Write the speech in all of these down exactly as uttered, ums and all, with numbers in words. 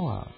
out.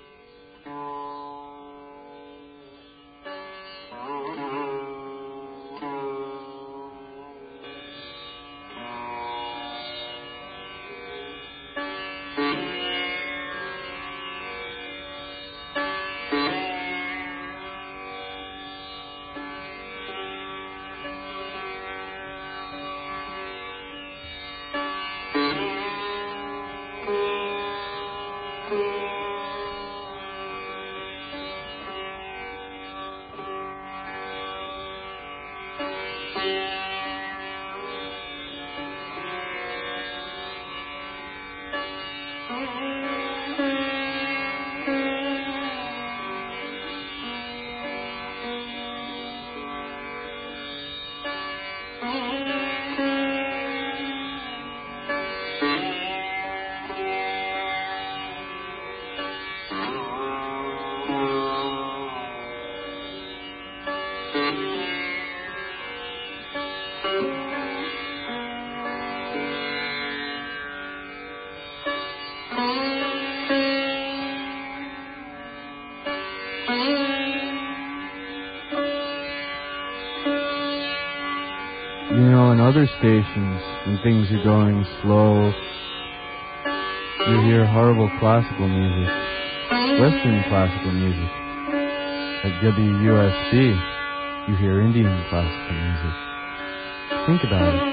You know, in other stations, when things are going slow, you hear horrible classical music, Western classical music. At W U S B, you hear Indian classical music. Think about it.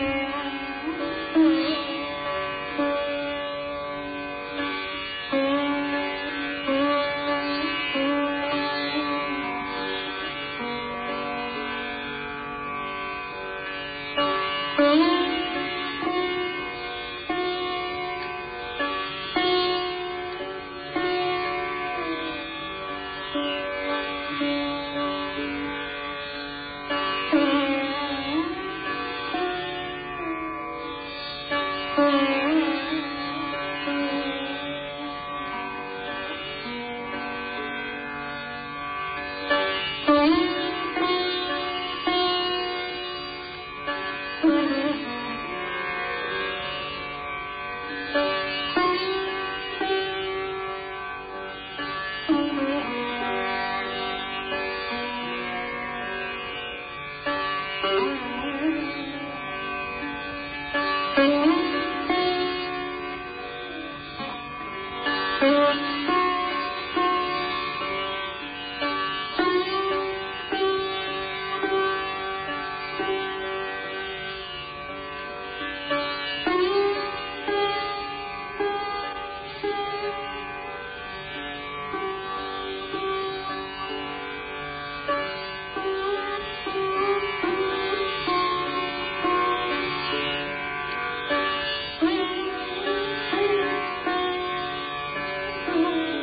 Thank you.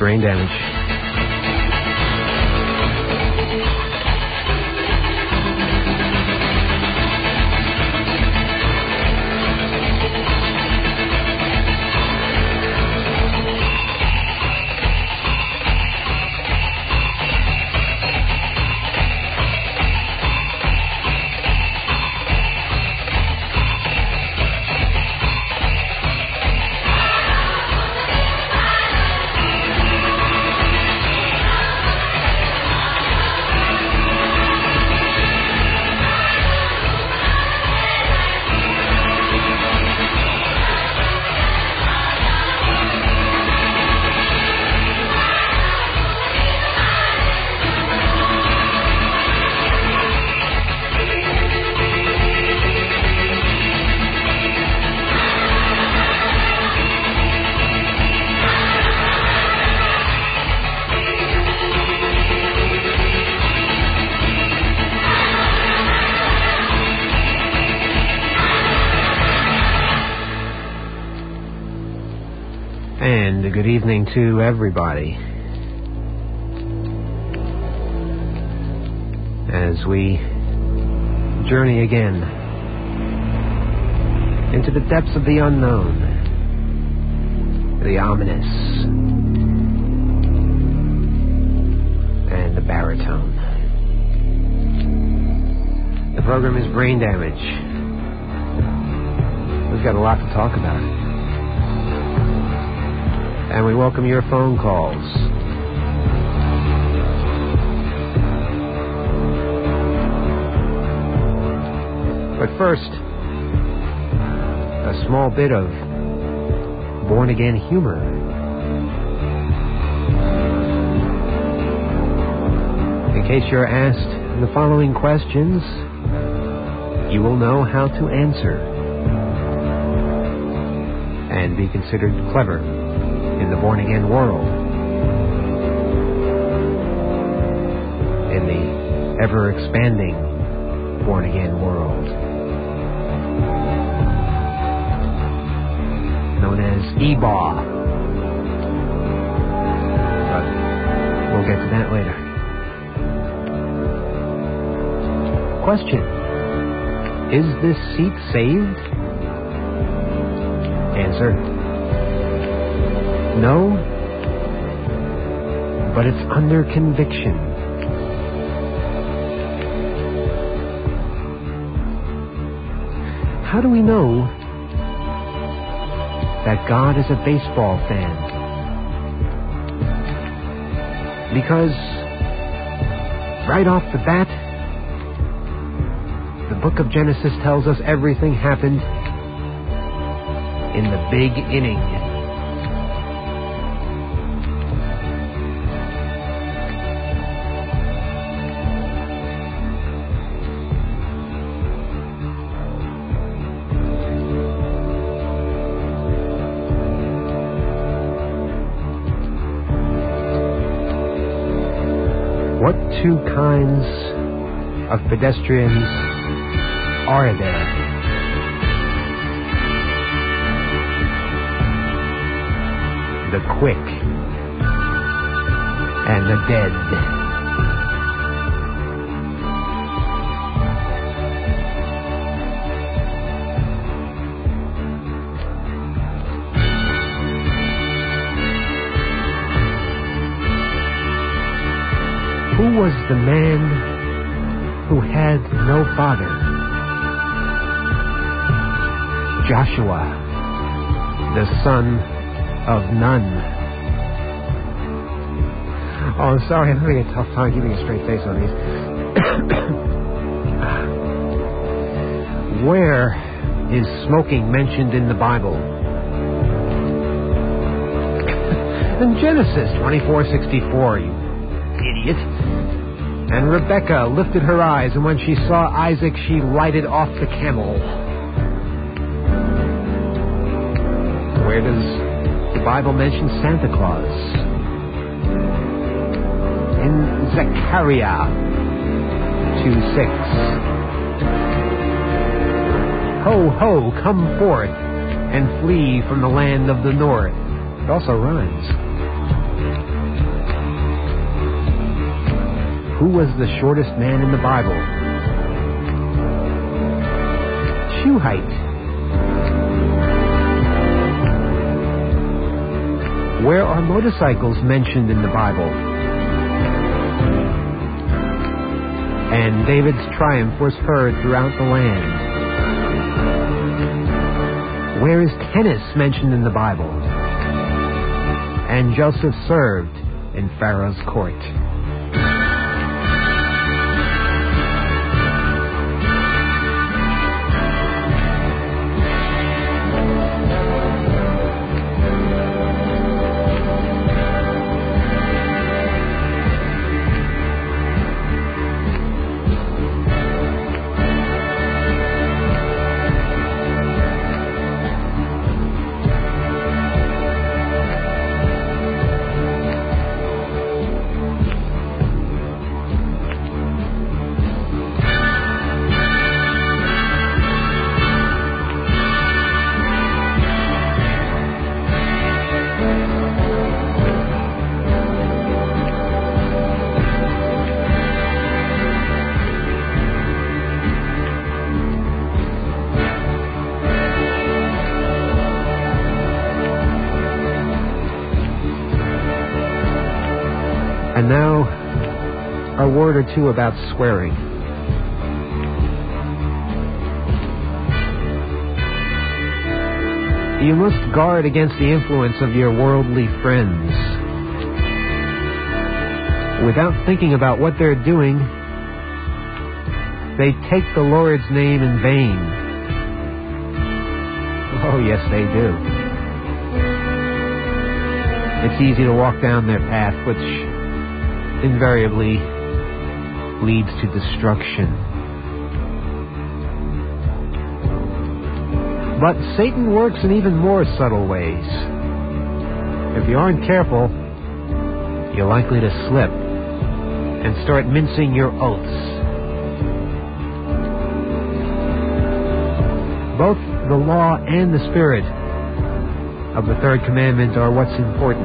Brain Damage. And good evening to everybody. As we journey again into the depths of the unknown, the ominous, and the baritone. The program is Brain Damage. We've got a lot to talk about. And we welcome your phone calls. But first, a small bit of born-again humor. In case you're asked the following questions, you will know how to answer and be considered clever in the born-again world, in the ever-expanding born-again world, known as E B A W. But we'll get to that later. Question: is this seat saved? Answer: no, but it's under conviction. How do we know that God is a baseball fan? Because right off the bat, the book of Genesis tells us everything happened in the big inning. What two kinds of pedestrians are there? The quick and the dead. Who was the man who had no father? Joshua, the son of Nun. Oh, I'm sorry, I'm having a tough time keeping a straight face on these. Where is smoking mentioned in the Bible? In Genesis twenty-four sixty-four, you idiot. And Rebekah lifted her eyes, and when she saw Isaac, she lighted off the camel. Where does the Bible mention Santa Claus? In Zechariah two six. Ho, ho, come forth and flee from the land of the north. It also rhymes. Who was the shortest man in the Bible? Shoe height. Where are motorcycles mentioned in the Bible? And David's triumph was heard throughout the land. Where is tennis mentioned in the Bible? And Joseph served in Pharaoh's court. And now, a word or two about swearing. You must guard against the influence of your worldly friends. Without thinking about what they're doing, they take the Lord's name in vain. Oh, yes, they do. It's easy to walk down their path, which invariably leads to destruction. But Satan works in even more subtle ways. If you aren't careful, you're likely to slip and start mincing your oaths. Both the law and the spirit of the third commandment are what's important.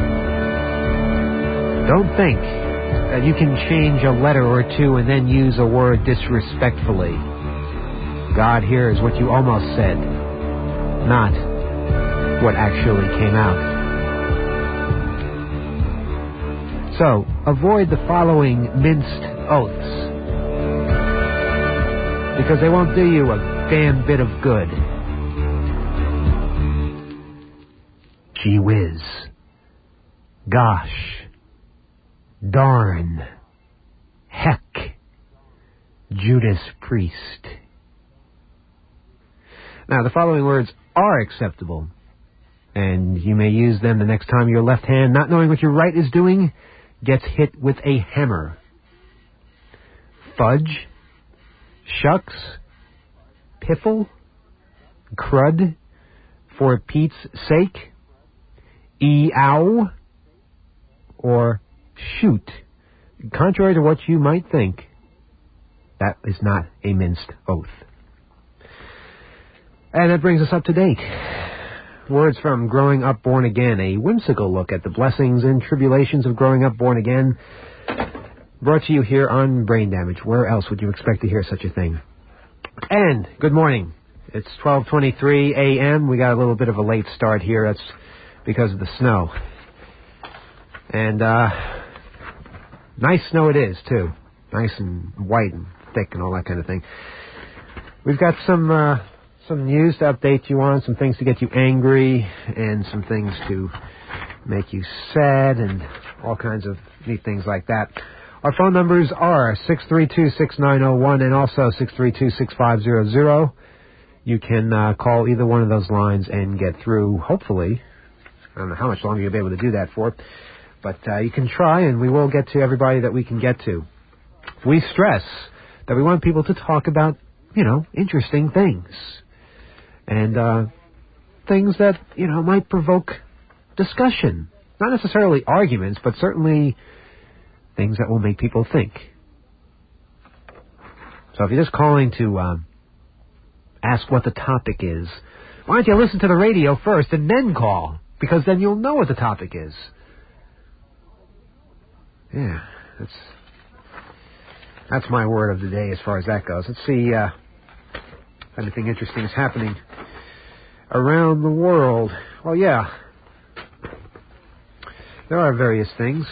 Don't think that you can change a letter or two and then use a word disrespectfully. God hears what you almost said, not what actually came out. So, avoid the following minced oaths, because they won't do you a damn bit of good. Gee whiz. Gosh. Darn. Heck. Judas Priest. Now, the following words are acceptable, and you may use them the next time your left hand, not knowing what your right is doing, gets hit with a hammer. Fudge. Shucks. Piffle. Crud. For Pete's sake. E-ow. Or shoot. Contrary to what you might think, that is not a minced oath. And that brings us up to date. Words from Growing Up Born Again, a whimsical look at the blessings and tribulations of growing up born again. Brought to you here on Brain Damage. Where else would you expect to hear such a thing? And good morning. It's twelve twenty-three a.m. We got a little bit of a late start here. That's because of the snow. And, uh, nice snow it is, too. Nice and white and thick and all that kind of thing. We've got some, uh, some news to update you on, some things to get you angry, and some things to make you sad, and all kinds of neat things like that. Our phone numbers are six three two, six nine zero one and also six three two, six five zero zero. You can uh, call either one of those lines and get through, hopefully. I don't know how much longer you'll be able to do that for. But uh, you can try, and we will get to everybody that we can get to. We stress that we want people to talk about, you know, interesting things. And uh, things that, you know, might provoke discussion. Not necessarily arguments, but certainly things that will make people think. So if you're just calling to uh, ask what the topic is, why don't you listen to the radio first and then call? Because then you'll know what the topic is. Yeah, that's That's my word of the day as far as that goes. Let's see uh, if anything interesting is happening around the world. Well, yeah. There are various things.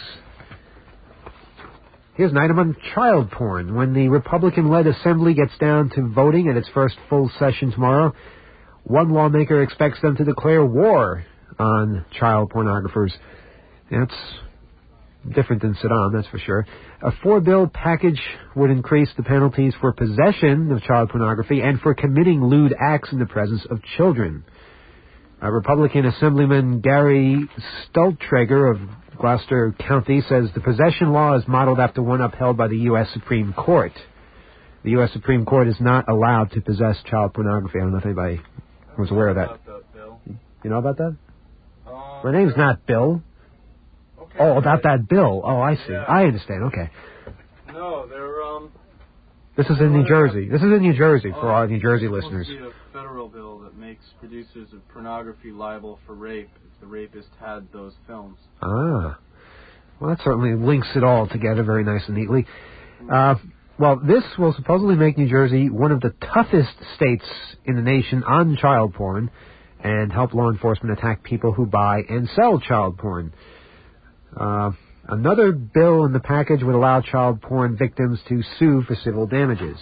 Here's an item on child porn. When the Republican-led Assembly gets down to voting at its first full session tomorrow, one lawmaker expects them to declare war on child pornographers. That's different than Saddam, that's for sure. A four-bill package would increase the penalties for possession of child pornography and for committing lewd acts in the presence of children. Uh, Republican Assemblyman Gary Stultreger of Gloucester County says the possession law is modeled after one upheld by the U S Supreme Court. The U S Supreme Court is not allowed to possess child pornography. I don't know if anybody was aware of that. You know about that? Um, My name's not Bill. Okay, oh, about right. that bill. Oh, I see. Yeah. I understand. Okay. No, they're, um... This is in New Jersey. This is in New Jersey for our New Jersey listeners. It's supposed to be a federal bill that makes producers of pornography liable for rape if the rapist had those films. Ah. Well, that certainly links it all together very nice and neatly. Uh, well, this will supposedly make New Jersey one of the toughest states in the nation on child porn and help law enforcement attack people who buy and sell child porn. Uh... Another bill in the package would allow child porn victims to sue for civil damages.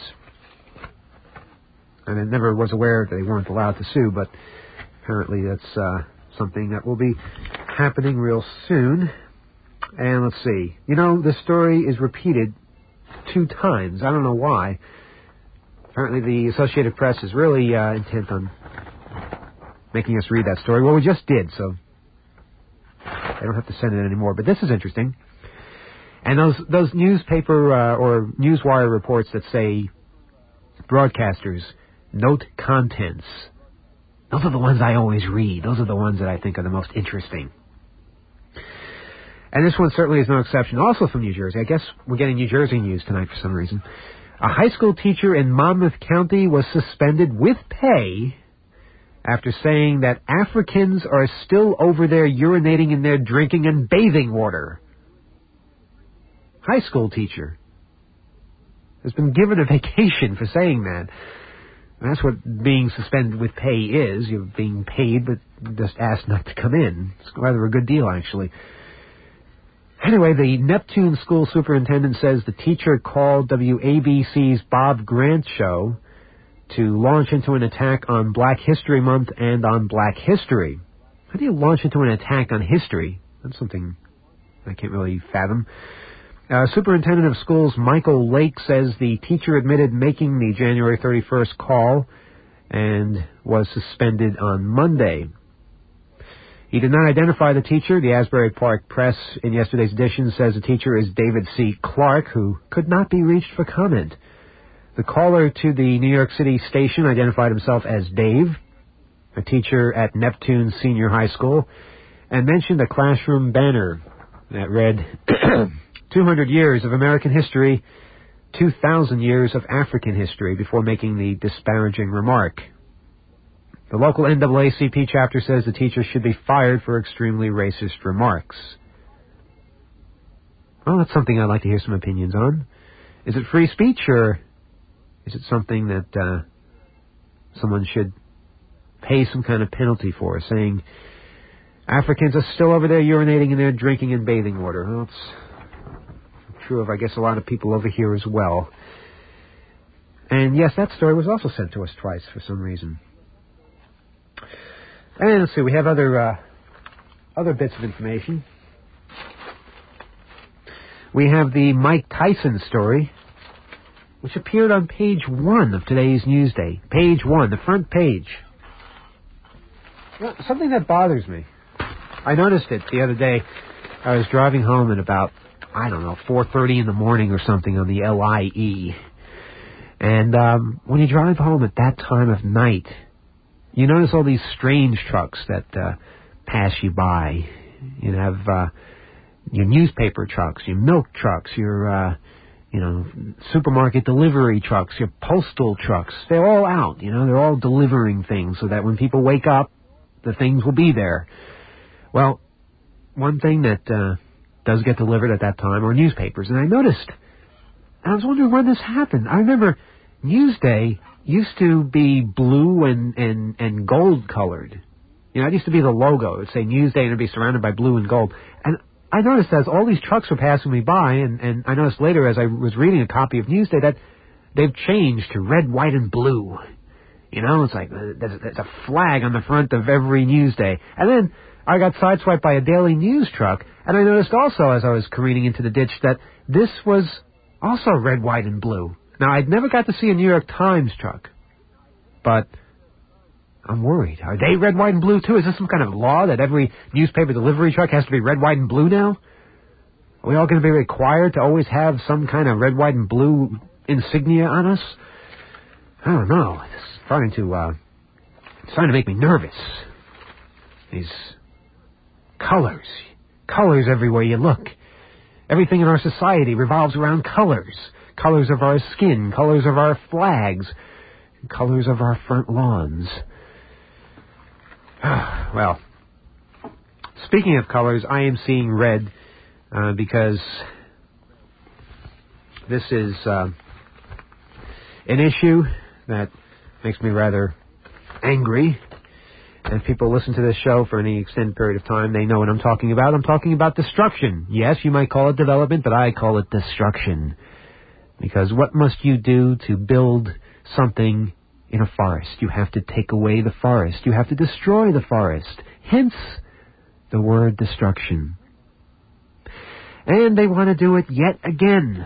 And I never was aware that they weren't allowed to sue, but apparently that's uh, something that will be happening real soon. And let's see. You know, this story is repeated two times. I don't know why. Apparently the Associated Press is really uh, intent on making us read that story. Well, we just did, so I don't have to send it anymore, but this is interesting. And those those newspaper uh, or newswire reports that say broadcasters note contents, those are the ones I always read. Those are the ones that I think are the most interesting. And this one certainly is no exception. Also from New Jersey. I guess we're getting New Jersey news tonight for some reason. A high school teacher in Monmouth County was suspended with pay after saying that Africans are still over there urinating in their drinking and bathing water. High school teacher has been given a vacation for saying that. And that's what being suspended with pay is. You're being paid, but just asked not to come in. It's rather a good deal, actually. Anyway, the Neptune school superintendent says the teacher called W A B C's Bob Grant show to launch into an attack on Black History Month and on Black history. How do you launch into an attack on history? That's something I can't really fathom. Uh, Superintendent of Schools Michael Lake says the teacher admitted making the January thirty-first call and was suspended on Monday. He did not identify the teacher. The Asbury Park Press in yesterday's edition says the teacher is David C. Clark, who could not be reached for comment. The caller to the New York City station identified himself as Dave, a teacher at Neptune Senior High School, and mentioned a classroom banner that read, two hundred years of American history, two thousand years of African history, before making the disparaging remark. The local N double A C P chapter says the teacher should be fired for extremely racist remarks. Well, that's something I'd like to hear some opinions on. Is it free speech, or is it something that uh, someone should pay some kind of penalty for, saying Africans are still over there urinating in their drinking and bathing water? Well, it's true of, I guess, a lot of people over here as well. And yes, that story was also sent to us twice for some reason. And let's see, we have other uh, other bits of information. We have the Mike Tyson story, which appeared on page one of today's Newsday. Page one, the front page. You know, something that bothers me. I noticed it the other day. I was driving home at about, I don't know, four thirty in the morning or something on the L I E. And um, when you drive home at that time of night, you notice all these strange trucks that uh, pass you by. You have uh, your newspaper trucks, your milk trucks, your, uh, you know, supermarket delivery trucks, your postal trucks. They're all out, you know, they're all delivering things so that when people wake up, the things will be there. Well, one thing that uh, does get delivered at that time are newspapers. And I noticed And I was wondering when this happened. I remember Newsday used to be blue and, and, and gold colored. You know, it used to be the logo. It would say Newsday and it would be surrounded by blue and gold. And I noticed as all these trucks were passing me by, and, and I noticed later as I was reading a copy of Newsday that they've changed to red, white, and blue. You know, it's like uh, there's, there's a flag on the front of every Newsday. And then I got sideswiped by a Daily News truck, and I noticed also as I was careening into the ditch that this was also red, white, and blue. Now, I'd never got to see a New York Times truck, but I'm worried. Are they red, white, and blue, too? Is this some kind of law that every newspaper delivery truck has to be red, white, and blue now? Are we all going to be required to always have some kind of red, white, and blue insignia on us? I don't know. It's starting to, uh, it's starting to make me nervous. These colors. Colors everywhere you look. Everything in our society revolves around colors. Colors of our skin, colors of our flags, colors of our front lawns. Well, speaking of colors, I am seeing red uh, because this is uh, an issue that makes me rather angry. And if people listen to this show for any extended period of time, they know what I'm talking about. I'm talking about destruction. Yes, you might call it development, but I call it destruction. Because what must you do to build something in a forest? You have to take away the forest. You have to destroy the forest. Hence, the word destruction. And they want to do it yet again.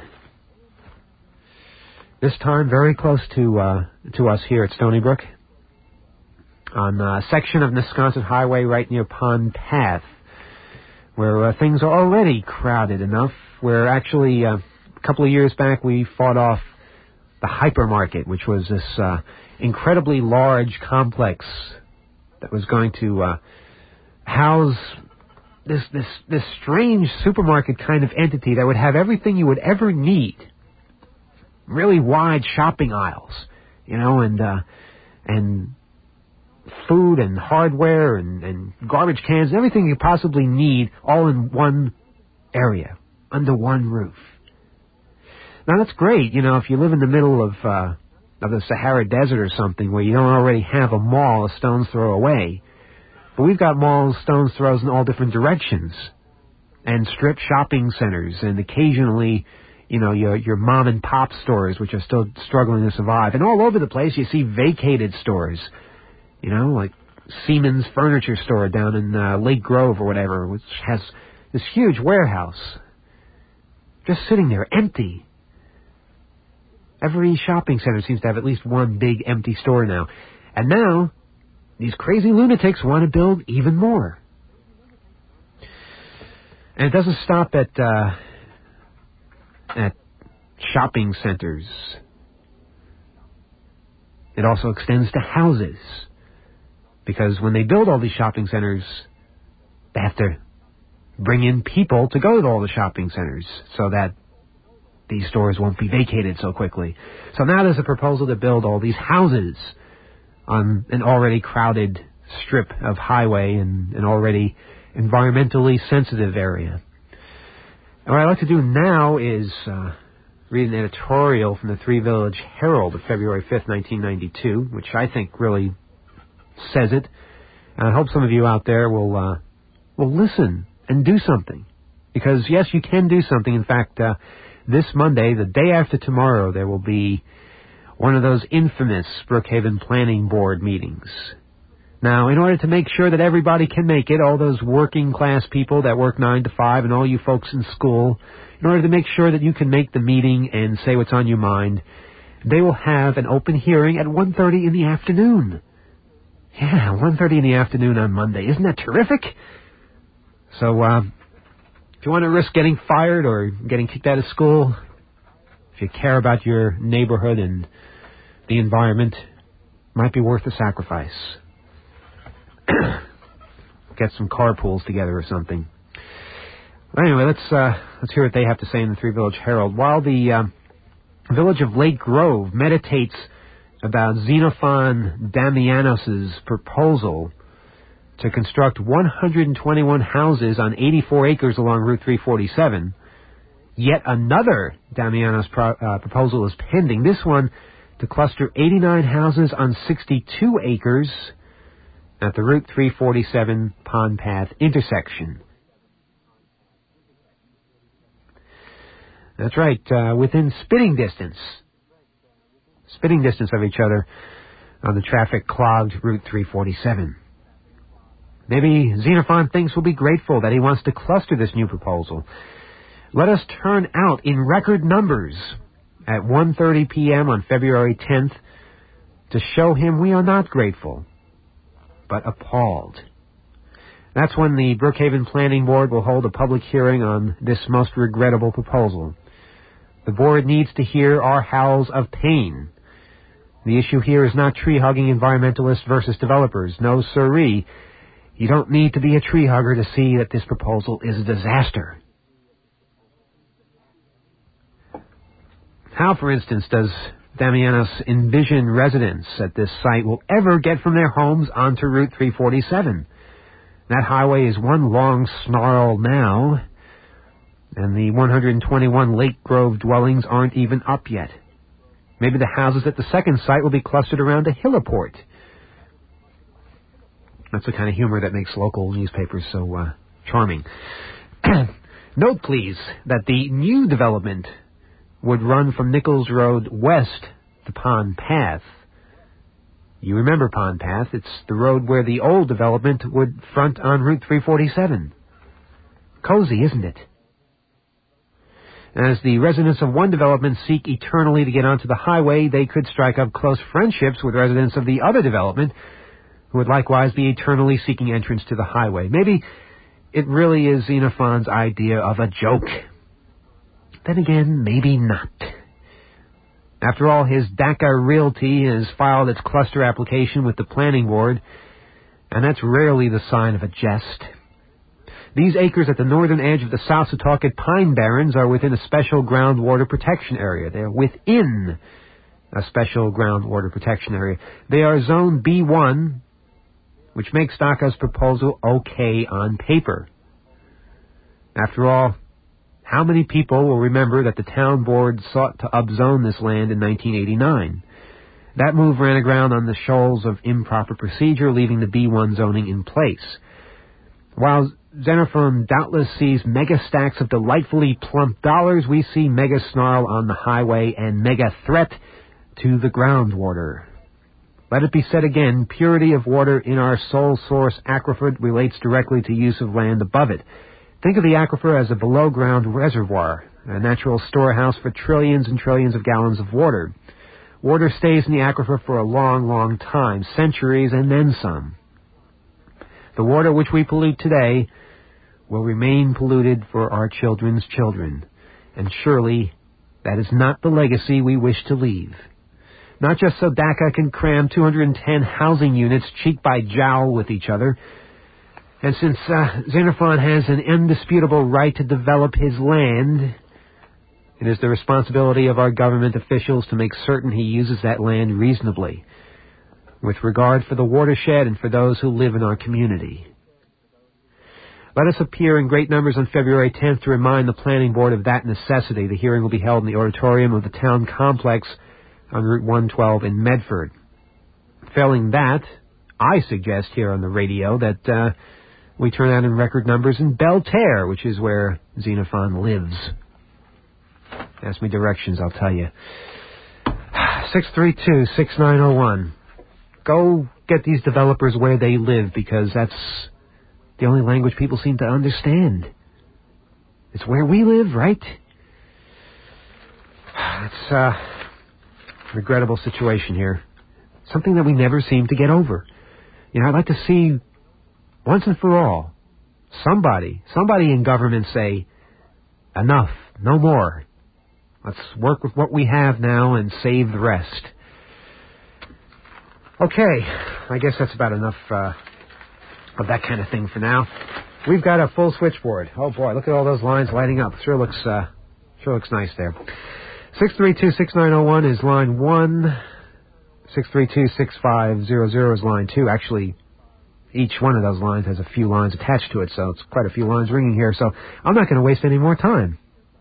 This time very close to uh, to us here at Stony Brook. On a section of Wisconsin Highway right near Pond Path, where uh, things are already crowded enough, where actually... Uh, A couple of years back, we fought off the hypermarket, which was this uh, incredibly large complex that was going to uh, house this this this strange supermarket kind of entity that would have everything you would ever need, really wide shopping aisles, you know, and uh, and food and hardware and, and garbage cans, everything you possibly need, all in one area under one roof. Now, that's great, you know, if you live in the middle of uh, of the Sahara Desert or something where you don't already have a mall a stone's throw away. But we've got malls stone's throws in all different directions. And strip shopping centers and occasionally, you know, your your mom and pop stores, which are still struggling to survive. And all over the place you see vacated stores, you know, like Siemens Furniture Store down in uh, Lake Grove or whatever, which has this huge warehouse just sitting there empty. Every shopping center seems to have at least one big empty store now. And now, these crazy lunatics want to build even more. And it doesn't stop at, uh, at shopping centers. It also extends to houses. Because when they build all these shopping centers, they have to bring in people to go to all the shopping centers so that these stores won't be vacated so quickly. So now there's a proposal to build all these houses on an already crowded strip of highway and an already environmentally sensitive area. And what I'd like to do now is uh, read an editorial from the Three Village Herald of February fifth, nineteen ninety-two, which I think really says it. And I hope some of you out there will uh, will listen and do something. Because, yes, you can do something. In fact, uh, this Monday, the day after tomorrow, there will be one of those infamous Brookhaven Planning Board meetings. Now, in order to make sure that everybody can make it, all those working class people that work nine to five and all you folks in school, in order to make sure that you can make the meeting and say what's on your mind, they will have an open hearing at one thirty in the afternoon. Yeah, one thirty in the afternoon on Monday. Isn't that terrific? So, uh, if you want to risk getting fired or getting kicked out of school, if you care about your neighborhood and the environment, it might be worth the sacrifice. Get some carpools together or something. But anyway, let's uh, let's hear what they have to say in the Three Village Herald. While the uh, village of Lake Grove meditates about Xenophon Damianos' proposal to construct one hundred twenty-one houses on eighty-four acres along Route three forty-seven, Yet another Damiano's pro, uh, proposal is pending, this one to cluster eighty-nine houses on sixty-two acres at the Route three forty-seven Pond Path intersection. That's right, uh, within spitting distance, spitting distance of each other on the traffic-clogged Route three forty-seven. Maybe Xenophon thinks we'll be grateful that he wants to cluster this new proposal. Let us turn out in record numbers at one thirty p.m. on February tenth to show him we are not grateful, but appalled. That's when the Brookhaven Planning Board will hold a public hearing on this most regrettable proposal. The board needs to hear our howls of pain. The issue here is not tree-hugging environmentalists versus developers. No, sirree. You don't need to be a tree hugger to see that this proposal is a disaster. How, for instance, does Damianos envision residents at this site will ever get from their homes onto Route three forty-seven? That highway is one long snarl now, and the one hundred twenty-one Lake Grove dwellings aren't even up yet. Maybe the houses at the second site will be clustered around a heliport. That's the kind of humor that makes local newspapers so uh, charming. Note, please, that the new development would run from Nichols Road west to Pond Path. You remember Pond Path. It's the road where the old development would front on Route three forty-seven. Cozy, isn't it? As the residents of one development seek eternally to get onto the highway, they could strike up close friendships with residents of the other development, who would likewise be eternally seeking entrance to the highway. Maybe it really is Xenophon's idea of a joke. Then again, maybe not. After all, his D A C A Realty has filed its cluster application with the planning board, and that's rarely the sign of a jest. These acres at the northern edge of the South Setauket Pine Barrens are within a special groundwater protection area. They're within a special groundwater protection area. They are Zone B one, which makes D A C A's proposal okay on paper. After all, how many people will remember that the town board sought to upzone this land in nineteen eighty-nine? That move ran aground on the shoals of improper procedure, leaving the B one zoning in place. While Xenophon doubtless sees mega stacks of delightfully plump dollars, we see mega snarl on the highway and mega threat to the groundwater. Let it be said again, purity of water in our sole source aquifer relates directly to use of land above it. Think of the aquifer as a below-ground reservoir, a natural storehouse for trillions and trillions of gallons of water. Water stays in the aquifer for a long, long time, centuries and then some. The water which we pollute today will remain polluted for our children's children, and surely that is not the legacy we wish to leave. Not just so D A C A can cram two hundred ten housing units cheek by jowl with each other, and since uh, Xenophon has an indisputable right to develop his land, it is the responsibility of our government officials to make certain he uses that land reasonably, with regard for the watershed and for those who live in our community. Let us appear in great numbers on February tenth to remind the planning board of that necessity. The hearing will be held in the auditorium of the town complex on Route one twelve in Medford. Failing that, I suggest here on the radio that uh, we turn out in record numbers in Belterre, which is where Xenophon lives. Ask me directions, I'll tell you. six three two, six nine zero one. Go get these developers where they live, because that's the only language people seem to understand. It's where we live, right? It's uh, a regrettable situation here. Something that we never seem to get over. You know, I'd like to see, once and for all, somebody, somebody in government say, enough, no more. Let's work with what we have now and save the rest. Okay, I guess that's about enough uh, of that kind of thing for now. We've got a full switchboard. Oh boy, look at all those lines lighting up. Sure looks, uh, sure looks nice there. six three two, six nine zero one is line one. six three two, six five zero zero is line two. Actually, each one of those lines has a few lines attached to it, so it's quite a few lines ringing here. So I'm not going to waste any more time.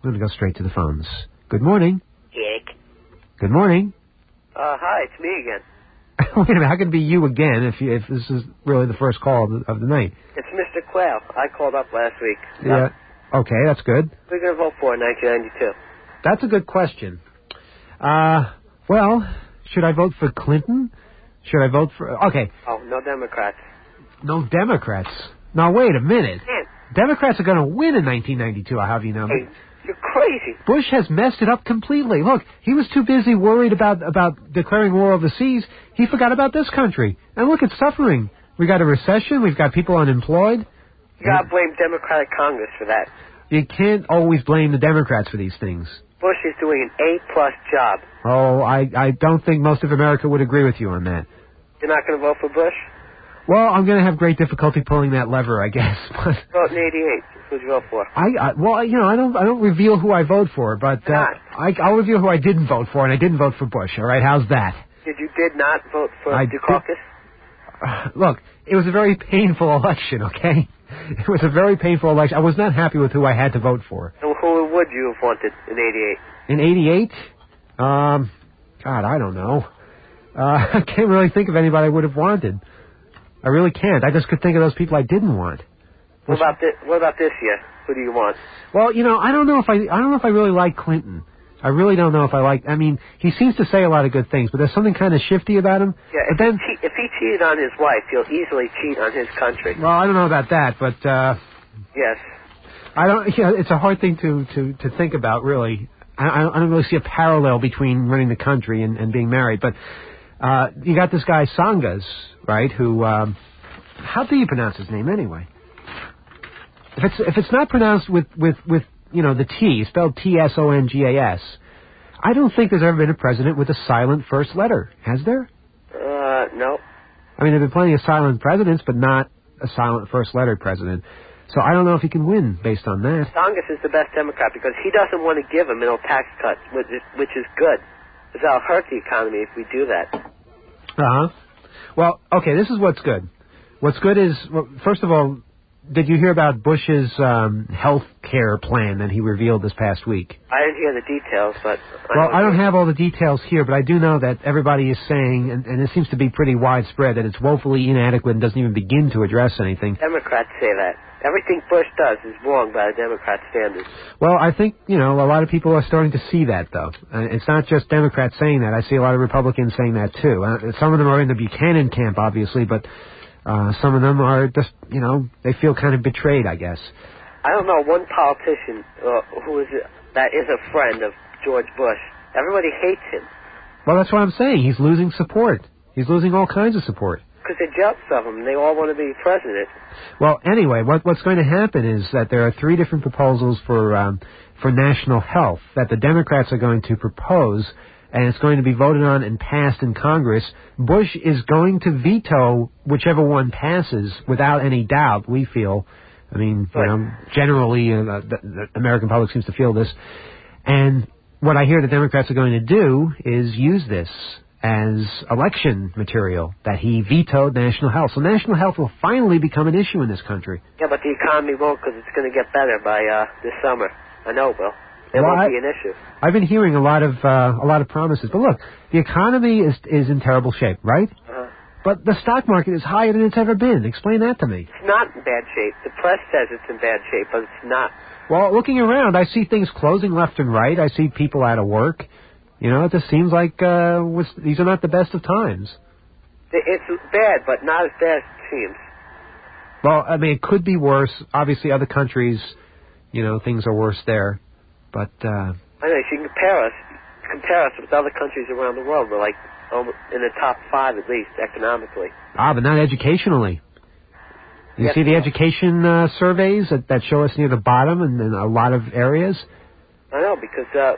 I'm going to go straight to the phones. Good morning. Dick. Good morning. Uh, hi, it's me again. Wait a minute, how can it be you again if you, if this is really the first call of the, of the night? It's Mister Quayle. I called up last week. Yeah. Okay, that's good. We're going to vote for in nineteen ninety-two. That's a good question. Uh, well, should I vote for Clinton? Should I vote for... Okay. Oh, no Democrats. No Democrats. Now, wait a minute. Man. Democrats are going to win in nineteen ninety-two, I'll have you know. Hey, you're crazy. Bush has messed it up completely. Look, he was too busy worried about, about declaring war overseas. He forgot about this country. And look, it's suffering. We got a recession. We've got people unemployed. You got to blame Democratic Congress for that. You can't always blame the Democrats for these things. Bush is doing an A-plus job. Oh, I, I don't think most of America would agree with you on that. You're not going to vote for Bush? Well, I'm going to have great difficulty pulling that lever, I guess. But vote in eighty-eight. Who'd you vote for? I, I well, you know, I don't I don't reveal who I vote for, but uh, I, I'll reveal who I didn't vote for, and I didn't vote for Bush. All right, how's that? Did you did not vote for I Dukakis? Uh, look, it was a very painful election. Okay, it was a very painful election. I was not happy with who I had to vote for. So who would you have wanted in eighty-eight? In eighty-eight, um, God, I don't know. Uh, I can't really think of anybody I would have wanted. I really can't. I just could think of those people I didn't want. What about this? What about this year? Who do you want? Well, you know, I don't know if I, I don't know if I really like Clinton. I really don't know if I like. I mean, he seems to say a lot of good things, but there's something kind of shifty about him. Yeah, but if, then, he, if he cheated on his wife, he'll easily cheat on his country. Well, I don't know about that, but uh, yes, I don't. You know, it's a hard thing to to to think about, really. I, I don't really see a parallel between running the country and, and being married, but. Uh, you got this guy Songas, right? Who, um, how do you pronounce his name anyway? If it's if it's not pronounced with with with you know the T, spelled T S O N G A S, I don't think there's ever been a president with a silent first letter. Has there? Uh, no. I mean, there've been plenty of silent presidents, but not a silent first letter president. So I don't know if he can win based on that. Songas is the best Democrat because he doesn't want to give a middle tax cut, which is, which is good. Because that'll hurt the economy if we do that. Uh-huh. Well, okay, this is what's good. What's good is, well, first of all, did you hear about Bush's um, health care plan that he revealed this past week? I didn't hear the details, but... I well, I don't have all the details here, but I do know that everybody is saying, and, and it seems to be pretty widespread, that it's woefully inadequate and doesn't even begin to address anything. Democrats say that. Everything Bush does is wrong by the Democrat standards. Well, I think, you know, a lot of people are starting to see that, though. Uh, it's not just Democrats saying that. I see a lot of Republicans saying that, too. Uh, some of them are in the Buchanan camp, obviously, but uh, some of them are just, you know, they feel kind of betrayed, I guess. I don't know one politician uh, who is a, that is a friend of George Bush. Everybody hates him. Well, that's what I'm saying. He's losing support. He's losing all kinds of support. Because they're jealous of him. They all want to be president. Well, anyway, what, what's going to happen is that there are three different proposals for um, for national health that the Democrats are going to propose, and it's going to be voted on and passed in Congress. Bush is going to veto whichever one passes without any doubt, we feel. I mean, you know, generally, uh, the, the American public seems to feel this. And what I hear the Democrats are going to do is use this as election material, that he vetoed national health. So national health will finally become an issue in this country. Yeah, but the economy won't, because it's going to get better by uh, this summer. I know it will. It well, won't I, be an issue. I've been hearing a lot of uh, a lot of promises. But look, the economy is is in terrible shape, right? Uh-huh. But the stock market is higher than it's ever been. Explain that to me. It's not in bad shape. The press says it's in bad shape, but it's not. Well, looking around, I see things closing left and right. I see people out of work. You know, it just seems like uh, was, these are not the best of times. It's bad, but not as bad as it seems. Well, I mean, it could be worse. Obviously, other countries, you know, things are worse there. But uh, I know you can compare us, compare us with other countries around the world. We're like um, in the top five at least economically. Ah, but not educationally. You yes, see the no. education uh, surveys that, that show us near the bottom in, in a lot of areas. I know because. Uh,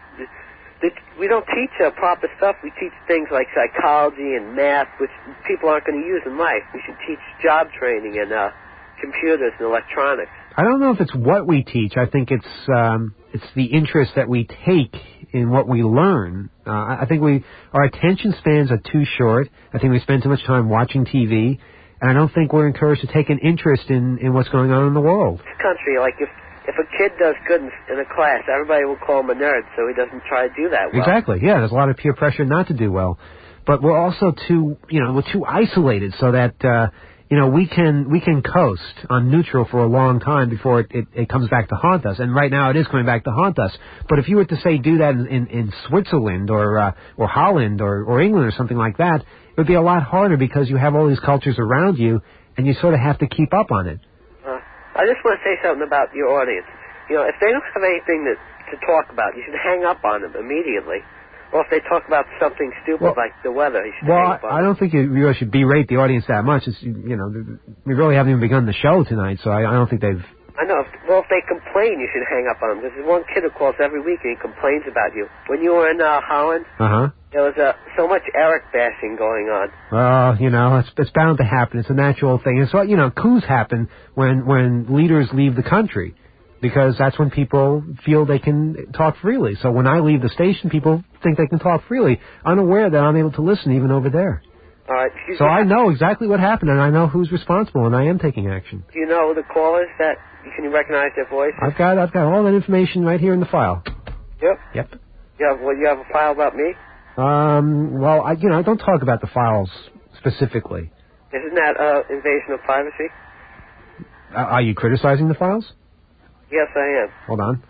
We don't teach uh, proper stuff. We teach things like psychology and math, which people aren't going to use in life. We should teach job training and uh, computers and electronics. I don't know if it's what we teach. I think it's um, it's the interest that we take in what we learn. Uh, I think we our attention spans are too short. I think we spend too much time watching T V, and I don't think we're encouraged to take an interest in, in what's going on in the world. This country, like if if a kid does good in, in a class, everybody will call him a nerd, so he doesn't try to do that well. Exactly. Yeah, there's a lot of peer pressure not to do well, but we're also too, you know, we're too isolated so that, uh, you know, we can we can coast on neutral for a long time before it, it, it comes back to haunt us. And right now it is coming back to haunt us. But if you were to say do that in, in, in Switzerland or uh, or Holland or, or England or something like that, it would be a lot harder because you have all these cultures around you and you sort of have to keep up on it. Uh, I just want to say something about your audience. You know, if they don't have anything to, to talk about, you should hang up on them immediately. Or if they talk about something stupid well, like the weather, you should well, hang up on I, I don't think you really should berate the audience that much. It's, you know, we really haven't even begun the show tonight, so I, I don't think they've... I know. If, well, if they complain, you should hang up on them. Because there's one kid who calls every week and he complains about you. When you were in uh, Holland, uh-huh. there was uh, so much Eric bashing going on. Well, you know, it's, it's bound to happen. It's a natural thing. It's what, you know, coups happen when, when leaders leave the country. Because that's when people feel they can talk freely. So when I leave the station, people think they can talk freely, unaware that I'm able to listen even over there. All right. So I know exactly what happened, and I know who's responsible, and I am taking action. Do you know the callers that can you recognize their voices? I've got I've got all that information right here in the file. Yep. Yep. You have, well, you have a file about me? Um. Well, I you know I don't talk about the files specifically. Isn't that uh, invasion of privacy? Uh, are you criticizing the files? Yes, I am. Hold on.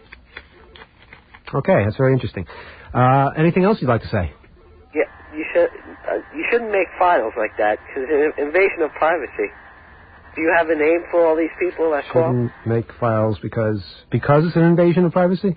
Okay, that's very interesting. Uh, anything else you'd like to say? Yeah, you should. Uh, you shouldn't make files like that because it's an invasion of privacy. Do you have a name for all these people that call? Shouldn't make files because because it's an invasion of privacy.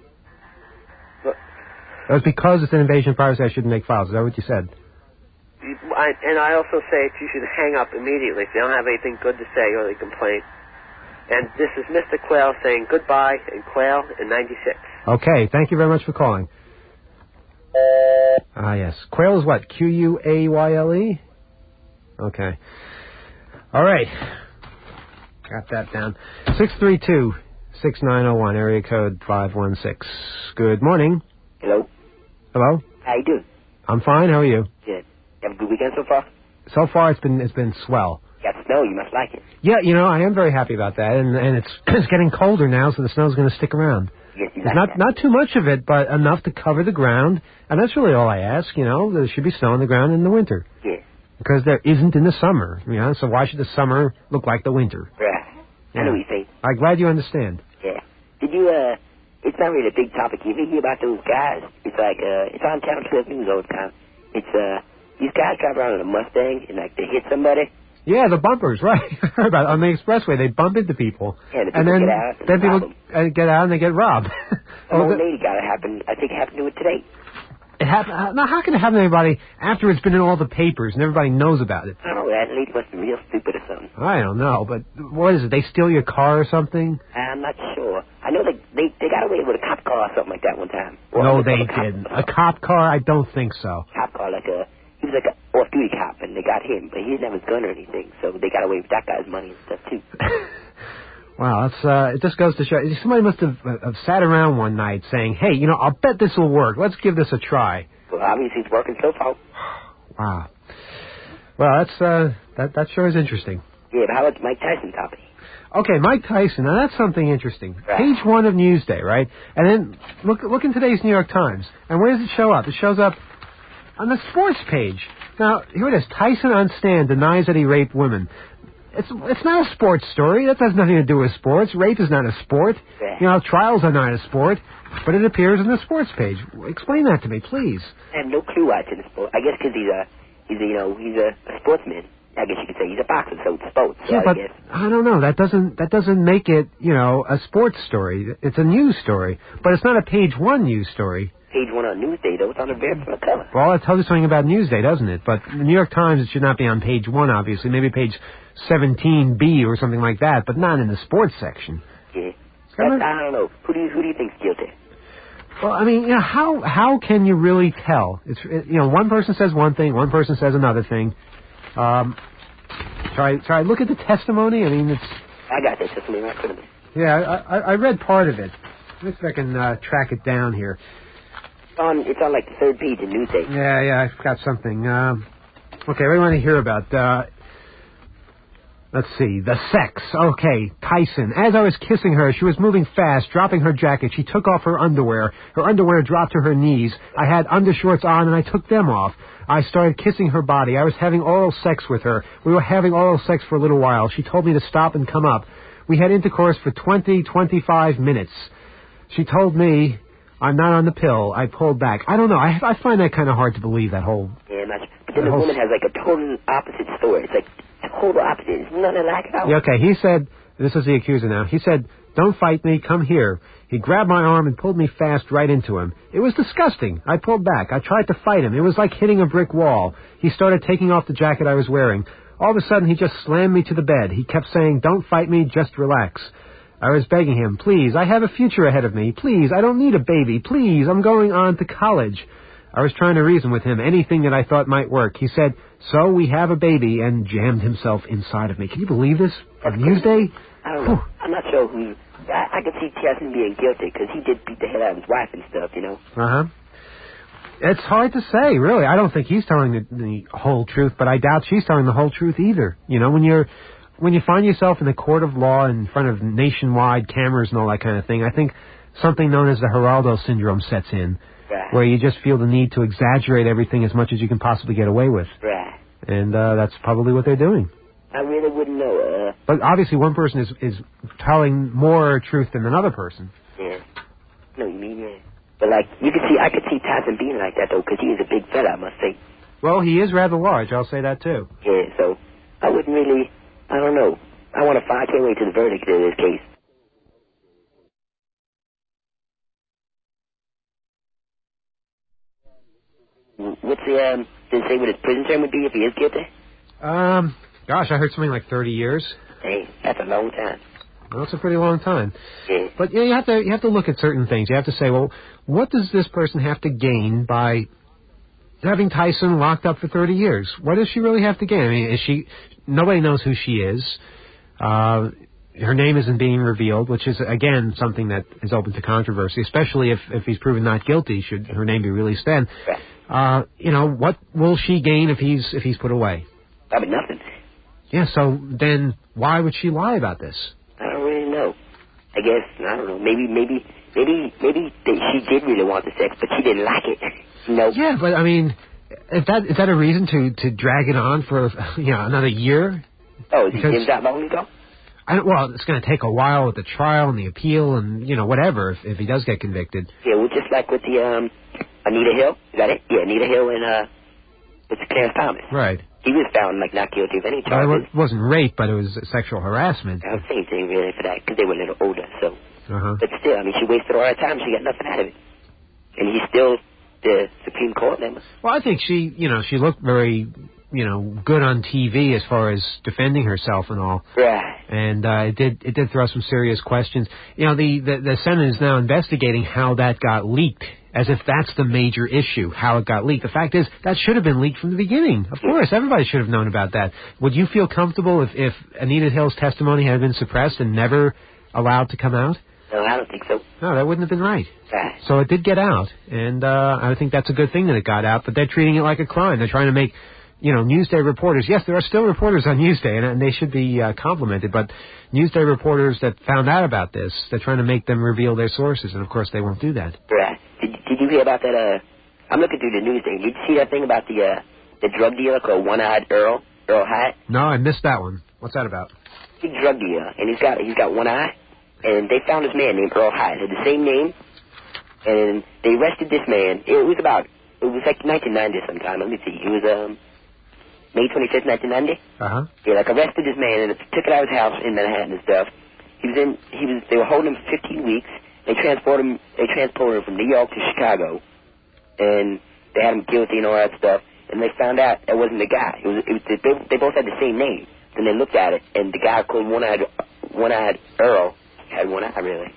But, That's because it's an invasion of privacy. I shouldn't make files. Is that what you said? you, I, and I also say that you should hang up immediately if they don't have anything good to say or they complain. And this is Mister Quail saying goodbye and Quail in ninety-six. Okay, thank you very much for calling. Ah, yes. Quail is what? Q U A Y L E? Okay. All right. Got that down. six three two, six nine zero one, area code five one six. Good morning. Hello. Hello? How you doing? I'm fine. How are you? Good. You have a good weekend so far? So far, it's been it's been swell. Got snow. You must like it. Yeah, you know, I am very happy about that, and and it's it's getting colder now, so the snow's going to stick around. Yes, you It's like not that. not too much of it, but enough to cover the ground, and that's really all I ask. You know, there should be snow on the ground in the winter Yeah. because there isn't in the summer. You know, so why should the summer look like the winter? Right. Yeah. I know what you're saying. I'm glad you understand. Yeah. Did you, uh, it's not really a big topic. You ever hear about those guys? It's like, uh, it's on Town twelve News all the time. It's, uh, these guys drive around in a Mustang and, like, they hit somebody. Yeah, the bumpers, right? I heard about it. On the expressway, they bump into people. Yeah, the and people then, get out and then people rob 'em. uh, get out and they get robbed. Some Oh, old the- lady got it happen. I think it happened to her today. it happened. Now, how can it happen to everybody after it's been in all the papers and everybody knows about it? I don't know. That lady must be real stupid or something. I don't know, but what is it? They steal your car or something? I'm not sure. I know they they, they got away with a cop car or something like that one time. Or No, a they cop- didn't. A cop car? I don't think so. Cop car, like a he was like a off-duty cop, and they got him, but he didn't have his gun or anything, so they got away with that guy's money and stuff too. Wow, that's uh, it just goes to show. Somebody must have, uh, have sat around one night saying, "Hey, you know, I'll bet this will work. Let's give this a try." Well, obviously it's working so far. Wow. Well, that's uh, that that sure is interesting. Yeah, but how about Mike Tyson topic? Okay, Mike Tyson. Now that's something interesting. Right. Page one of Newsday, right? And then look look in today's New York Times. And where does it show up? It shows up on the sports page. Now here it is. Tyson on stand denies that he raped women. It's it's not a sports story. That has nothing to do with sports. Rape is not a sport. Right. You know, trials are not a sport. But it appears on the sports page. Explain that to me, please. I have no clue why it's in the sport. I guess because he's a, he's a, you know, he's a, a sportsman. I guess you could say he's a boxer, so it's sports. So Yeah, I but guess. I don't know. That doesn't that doesn't make it, you know, a sports story. It's a news story, but it's not a page one news story. Page one on Newsday, though, it's on the very front cover. Well, it tells you something about Newsday, doesn't it? But the New York Times, it should not be on page one, obviously. Maybe page seventeen B or something like that, but not in the sports section. Yeah. Come That's, on. I don't know. Who do you who do you think's guilty? Well, I mean, you know, how how can you really tell? It's it, you know, one person says one thing, one person says another thing. Um, try try look at the testimony. I mean, it's I got that testimony right in front of me. yeah. I, I, I read part of it. Let's see if I can uh, track it down here. It's on, it's on like the third page of Newsday. Yeah, yeah, I've got something. Um, okay, what do you want to hear about? Uh, Let's see. The sex. Okay. Tyson. As I was kissing her, she was moving fast, dropping her jacket. She took off her underwear. Her underwear dropped to her knees. I had undershorts on, and I took them off. I started kissing her body. I was having oral sex with her. We were having oral sex for a little while. She told me to stop and come up. We had intercourse for twenty, twenty-five minutes. She told me I'm not on the pill. I pulled back. I don't know. I, I find that kind of hard to believe, that whole... Yeah, much. But then the woman has like a total opposite story. It's like total opposite. It's nothing like it. Yeah, okay, he said, this is the accuser now, he said, don't fight me, come here. He grabbed my arm and pulled me fast right into him. It was disgusting. I pulled back. I tried to fight him. It was like hitting a brick wall. He started taking off the jacket I was wearing. All of a sudden, he just slammed me to the bed. He kept saying, don't fight me, just relax. I was begging him, please, I have a future ahead of me. Please, I don't need a baby. Please, I'm going on to college. I was trying to reason with him, anything that I thought might work. He said, so we have a baby, and jammed himself inside of me. Can you believe this? On Newsday? I don't know. I'm not sure who... I, I could see Tyson being guilty, because he did beat the hell out of his wife and stuff, you know? Uh-huh. It's hard to say, really. I don't think he's telling the, the whole truth, but I doubt she's telling the whole truth either. You know, when you're... When you find yourself in the court of law in front of nationwide cameras and all that kind of thing, I think something known as the Geraldo syndrome sets in. Right. Where you just feel the need to exaggerate everything as much as you can possibly get away with. Right. And uh, that's probably what they're doing. I really wouldn't know. Uh, but obviously one person is, is telling more truth than another person. Yeah. No, you mean, yeah. But, like, you could see, I could see Tyson being like that, though, because he is a big fella, I must say. Well, he is rather large, I'll say that, too. Yeah, so I wouldn't really, I don't know. I want to find, I can't wait to the verdict in this case. What's the, um, did it say what his prison term would be if he is guilty? Um, gosh, I heard something like thirty years. Hey, that's a long time. Well, that's a pretty long time. Yeah. But yeah, you have to you have to look at certain things. You have to say, well, what does this person have to gain by having Tyson locked up for thirty years? What does she really have to gain? I mean, is she? Nobody knows who she is. Uh, her name isn't being revealed, which is again something that is open to controversy, especially if if he's proven not guilty. Should her name be released then? Right. Uh, you know, what will she gain if he's if he's put away? I mean, nothing. Yeah. So then, why would she lie about this? I don't really know. I guess, I don't know, maybe, maybe, maybe, maybe they, she did really want the sex, but she didn't like it. No. Yeah, but I mean, is that is that a reason to, to drag it on for, you know, another year? Oh, is because, he that long ago? I don't, well, it's going to take a while with the trial and the appeal and, you know, whatever, if, if he does get convicted. Yeah, well, just like with the, um, Anita Hill, is that it? Yeah, Anita Hill and, uh, it's Clarence Thomas. Right. He was found, like, not guilty of any charges. Well, it wasn't rape, but it was sexual harassment. I don't say anything really for that, because they were a little older, so. Uh-huh. But still, I mean, she wasted all her time. She got nothing out of it. And he's still the Supreme Court member. Well, I think she, you know, she looked very, you know, good on T V as far as defending herself and all. Right. And uh, it did it did throw some serious questions. You know, the, the, the Senate is now investigating how that got leaked, as if that's the major issue, how it got leaked. The fact is, that should have been leaked from the beginning. Of course, everybody should have known about that. Would you feel comfortable if, if Anita Hill's testimony had been suppressed and never allowed to come out? No, I don't think so. No, that wouldn't have been right. Right. So it did get out, and uh, I think that's a good thing that it got out, but they're treating it like a crime. They're trying to make, you know, Newsday reporters. Yes, there are still reporters on Newsday, and, and they should be uh, complimented, but Newsday reporters that found out about this, they're trying to make them reveal their sources, and of course they won't do that. Right. Did, did you hear about that, uh, I'm looking through the news thing. Did you see that thing about the, uh, the drug dealer called One-Eyed Earl, Earl Hyatt? No, I missed that one. What's that about? Big drug dealer, and he's got, he's got one eye, and they found this man named Earl Hyatt, had the same name, and they arrested this man. It was about, it was like nineteen ninety sometime. Let me see. It was, um, May twenty-fifth, nineteen ninety. Uh-huh. They, like, arrested this man and took it out of his house in Manhattan and stuff. He was in, he was, they were holding him for fifteen weeks. They transported him, they transported him from New York to Chicago, and they had him guilty and all that stuff, and they found out it wasn't the guy. It was, it was, they, they both had the same name. Then they looked at it, and the guy called One-Eyed, One-Eyed Earl had one eye, really.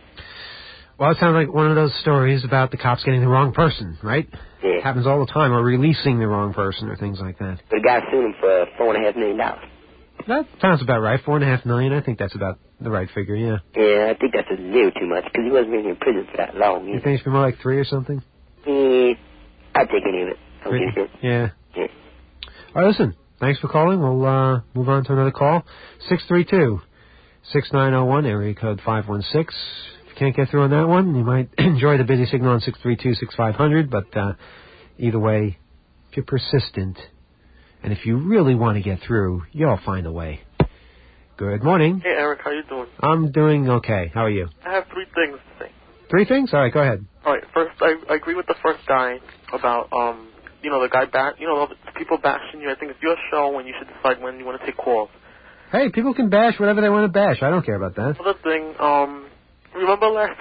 Well, it sounds like one of those stories about the cops getting the wrong person, right? Yeah. It happens all the time, or releasing the wrong person, or things like that. But the guy sued him for four and a half million dollars. That sounds about right. Four and a half million. I think that's about the right figure, yeah. Yeah, I think that's a little too much, because he wasn't really in prison for that long. You think it's been more like three or something? Yeah, I'd take any of it. I'll Three? get it. Yeah. Yeah. All right, listen. Thanks for calling. We'll uh, move on to another call. six three two, six nine zero one, area code five one six. If you can't get through on that one, you might enjoy the busy signal on six three two, six five zero zero, but uh, either way, if you're persistent and if you really want to get through, you'll find a way. Good morning. Hey, Eric, how you doing? I'm doing okay. How are you? I have three things to say. Three things? All right, go ahead. All right, first, I, I agree with the first guy about, um, you know, the guy back, you know, the people bashing you. I think it's your show and you should decide when you want to take calls. Hey, people can bash whatever they want to bash. I don't care about that. Another thing, um, remember last,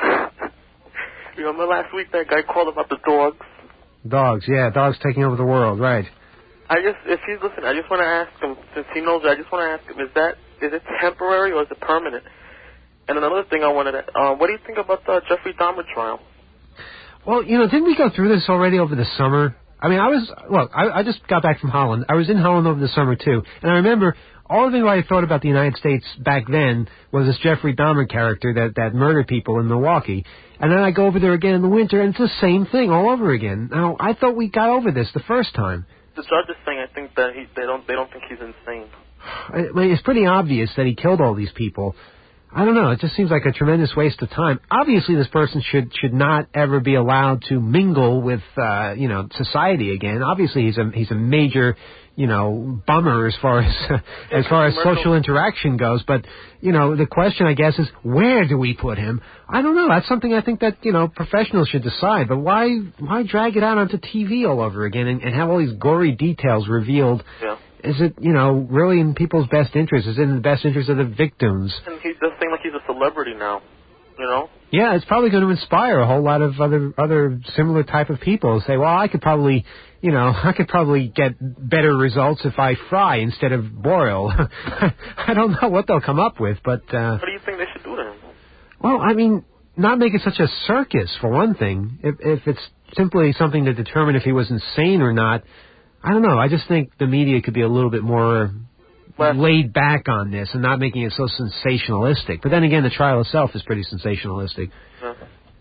remember last week that guy called about the dogs? Dogs, yeah, dogs taking over the world, right. I just, if he's listening, I just want to ask him, since he knows it, I just want to ask him, is that, is it temporary or is it permanent? And another thing I wanted to, uh, what do you think about the Jeffrey Dahmer trial? Well, you know, didn't we go through this already over the summer? I mean, I was, look, I, I just got back from Holland. I was in Holland over the summer, too. And I remember all of anybody thought about the United States back then was this Jeffrey Dahmer character that, that murdered people in Milwaukee. And then I go over there again in the winter, and it's the same thing all over again. Now, I thought we got over this the first time. The judge is saying, I think that he, they don't, they don't think he's insane. I mean, it's pretty obvious that he killed all these people. I don't know. It just seems like a tremendous waste of time. Obviously, this person should should not ever be allowed to mingle with, uh, you know, society again. Obviously, he's a he's a major, you know, bummer as far as uh, as far as social interaction goes. But you know, the question, I guess, is where do we put him? I don't know. That's something I think that you know professionals should decide. But why why drag it out onto T V all over again and, and have all these gory details revealed? Yeah. Is it, you know, really in people's best interest? Is it in the best interest of the victims? And he does seem like he's a celebrity now, you know? Yeah, it's probably going to inspire a whole lot of other other similar type of people to say, well, I could probably, you know, I could probably get better results if I fry instead of broil. I don't know what they'll come up with, but... Uh, what do you think they should do to him? Well, I mean, not make it such a circus, for one thing. If, if it's simply something to determine if he was insane or not... I don't know. I just think the media could be a little bit more well, laid back on this and not making it so sensationalistic. But then again, the trial itself is pretty sensationalistic. Yeah,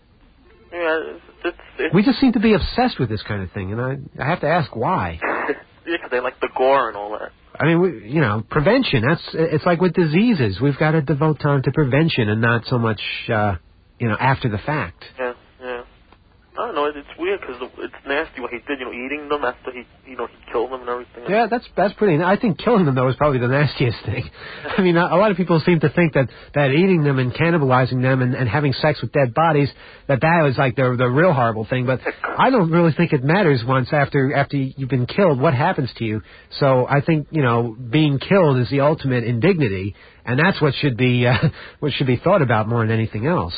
yeah it's, it's, it's, we just seem to be obsessed with this kind of thing, and I I have to ask why. Yeah, because they like the gore and all that. I mean, we, you know, prevention. That's it's like with diseases. We've got to devote time to prevention and not so much, uh, you know, after the fact. Yeah, yeah. I don't know. It's weird because it's nasty what he did. You know, eating them after he, you know, he killed them and everything. Yeah, that's that's pretty. I think killing them though is probably the nastiest thing. I mean, a, a lot of people seem to think that, that eating them and cannibalizing them and, and having sex with dead bodies that that was like the the real horrible thing. But I don't really think it matters once after after you've been killed what happens to you. So I think you know being killed is the ultimate indignity, and that's what should be uh, what should be thought about more than anything else.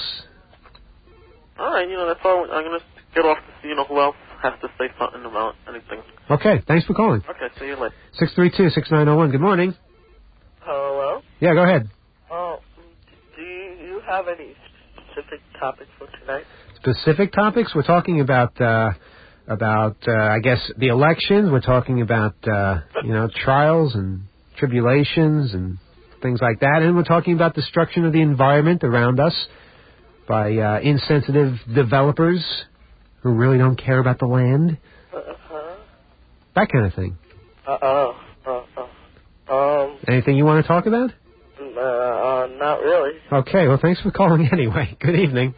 All right, you know, that's all. I'm going to get off to see, you know, who else has to say something about anything. Okay, thanks for calling. Okay, see you later. six three two, six nine zero one, good morning. Hello? Yeah, go ahead. Oh, do you have any specific topics for tonight? Specific topics? We're talking about, uh, about, uh, I guess, the elections. We're talking about, uh, you know, trials and tribulations and things like that. And we're talking about destruction of the environment around us by uh, insensitive developers who really don't care about the land. Uh-huh. That kind of thing. Uh-oh. Uh-oh. Um... Anything you want to talk about? Uh, uh, not really. Okay, well, thanks for calling anyway. Good evening.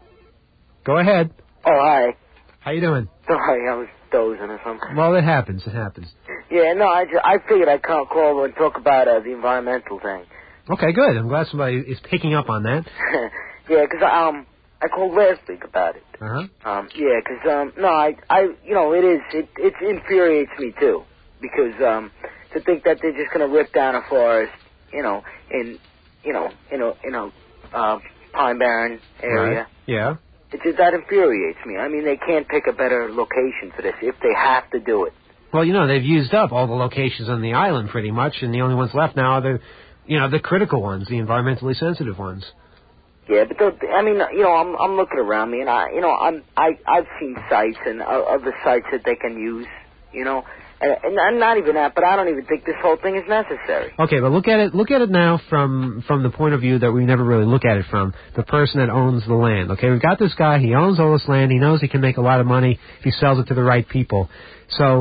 Go ahead. Oh, hi. How you doing? Sorry, I was dozing or something. Well, it happens. It happens. Yeah, no, I, just, I figured I'd call, call and talk about uh, the environmental thing. Okay, good. I'm glad somebody is picking up on that. Yeah, because um, I called last week about it. Uh-huh. Um, yeah, because, um, no, I, I, you know, it is, it, it infuriates me, too. Because, um, to think that they're just going to rip down a forest, you know, in, you know, in a, in a, uh, Pine Barren area. Right. Yeah. It just, that infuriates me. I mean, they can't pick a better location for this if they have to do it. Well, you know, they've used up all the locations on the island pretty much, and the only ones left now are the, you know, the critical ones, the environmentally sensitive ones. Yeah, but the, I mean, you know, I'm I'm looking around me, and I, you know, I'm I I've seen sites and uh, other sites that they can use, you know, and, and not even that, but I don't even think this whole thing is necessary. Okay, but look at it. Look at it now from from the point of view that we never really look at it from the person that owns the land. Okay, we've got this guy. He owns all this land. He knows he can make a lot of money if he sells it to the right people. So,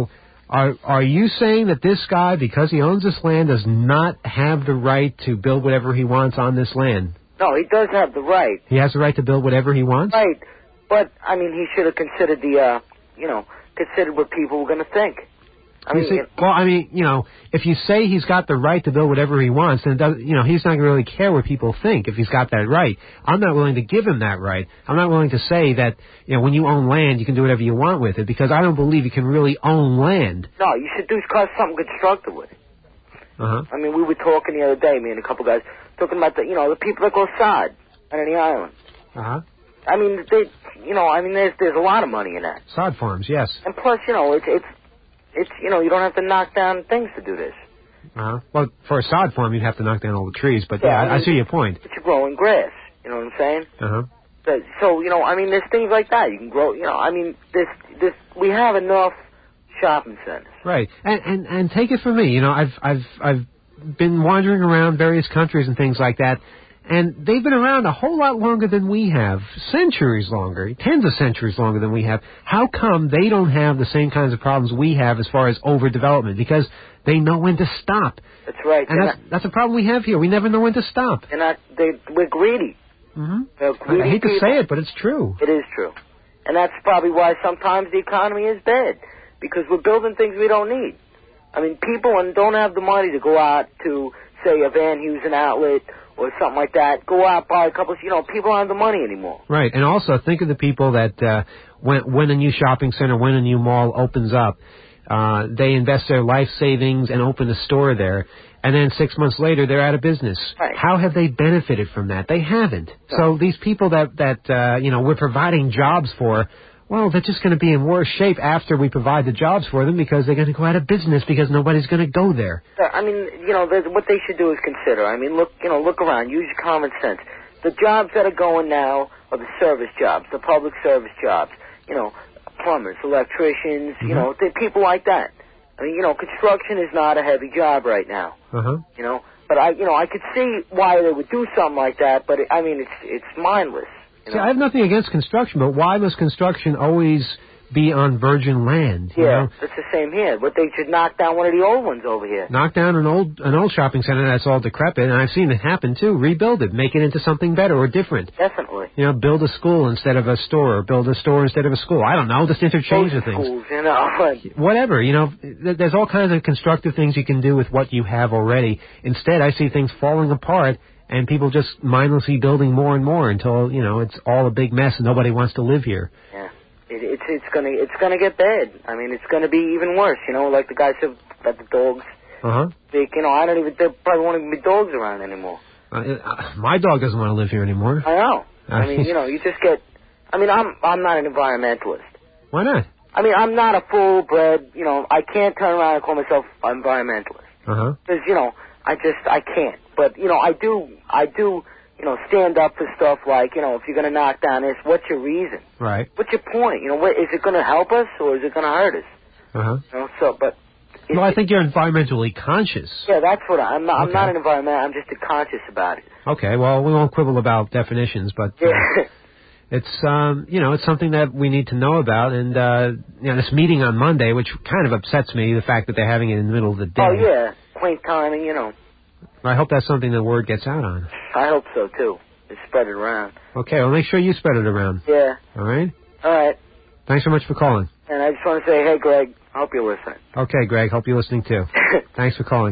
Are are you saying that this guy, because he owns this land, does not have the right to build whatever he wants on this land? No, he does have the right. He has the right to build whatever he wants? Right. But, I mean, he should have considered the, uh, you know, considered what people were going to think. I You mean, see, it- well, I mean, you know, if you say he's got the right to build whatever he wants, then it does, you know, he's not going to really care what people think if he's got that right. I'm not willing to give him that right. I'm not willing to say that, you know, when you own land, you can do whatever you want with it, because I don't believe you can really own land. no, you should do cause something constructive with it. Uh-huh. I mean, we were talking the other day, me and a couple guys, talking about the, you know, the people that go sod on any island. Uh-huh. I mean, they, you know, I mean, there's there's a lot of money in that. Sod farms, yes. And plus, you know, it's it's it's you know, you don't have to knock down things to do this. Uh-huh. Well, for a sod farm, you'd have to knock down all the trees, but yeah, Yeah, I I, I mean- see your point. But you're growing grass. You know what I'm saying? Uh-huh. But, so you know, I mean, there's things like that you can grow. You know, I mean, this this we have enough shopping centers. Right, and and and take it from me, you know, I've I've I've been wandering around various countries and things like that, and they've been around a whole lot longer than we have, centuries longer, tens of centuries longer than we have. How come they don't have the same kinds of problems we have as far as overdevelopment? Because they know when to stop, That's right. and They're that's not, that's a problem we have here. We never know when to stop. they're not they we're greedy. Mm-hmm. They're I, greedy I hate to people. say it, but it's true. It is true. And that's probably why sometimes the economy is bad. Because we're building things we don't need. I mean, people don't have the money to go out to, say, a Van Heusen outlet or something like that. Go out, buy a couple of, you know, people don't have the money anymore. Right, and also think of the people that uh, when when a new shopping center, when a new mall opens up, uh, they invest their life savings and open a store there, and then six months later they're out of business. Right. How have they benefited from that? They haven't. No. So these people that that uh, you know we're providing jobs for, well, they're just going to be in worse shape after we provide the jobs for them because they're going to go out of business because nobody's going to go there. Yeah, I mean, you know, there's- what they should do is consider. I mean, look, you know, look around. Use your common sense. The jobs that are going now are the service jobs, the public service jobs. You know, plumbers, electricians. Mm-hmm. You know, the people like that. I mean, you know, construction is not a heavy job right now. Uh huh. You know, but I, you know, I could see why they would do something like that. But it, I mean, it's it's mindless. You See, know? I have nothing against construction, but why must construction always be on virgin land? You Yeah, know? it's the same here. But they should knock down one of the old ones over here. Knock down an old an old shopping center that's all decrepit, and I've seen it happen too. Rebuild it, make it into something better or different. Definitely. You know, build a school instead of a store, or build a store instead of a school. I don't know, just interchange the Those things. schools, you know. Like, Whatever, you know, th- there's all kinds of constructive things you can do with what you have already. Instead, I see things falling apart and people just mindlessly building more and more until, you know, it's all a big mess and nobody wants to live here. yeah, it, it's it's gonna it's gonna get bad. I mean, it's gonna be even worse. You know, like the guy said about the dogs. Uh-huh. They, you know, I don't even. There probably won't even be dogs around anymore. Uh, uh, my dog doesn't want to live here anymore. I know. I mean, you know, you just get. I mean, I'm I'm not an environmentalist. Why not? I mean, I'm not a full-bred. You know, I can't turn around and call myself an environmentalist Uh-huh. because you know, I just I can't. But you know, I do I do. You know, stand up for stuff like, you know, if you're going to knock down this, what's your reason? Right. What's your point? You know, what, is it going to help us or is it going to hurt us? Uh-huh. You know, so, but... Well, I think you're environmentally conscious. Yeah, that's what I, I'm not. I'm Okay. not an environmental. I'm just a conscious about it. Okay, well, we won't quibble about definitions, but uh, Yeah. it's, um, you know, it's something that we need to know about. And, uh, you know, this meeting on Monday, which kind of upsets me, the fact that they're having it in the middle of the day. Oh yeah, quaint timing. You know, I hope that's something the word gets out on. I hope so too. Just spread it around. Okay, well, make sure you spread it around. Yeah. All right? All right. Thanks so much for calling. And I just want to say, hey, Greg, I hope you're listening. Okay, Greg, hope you're listening too. Thanks for calling.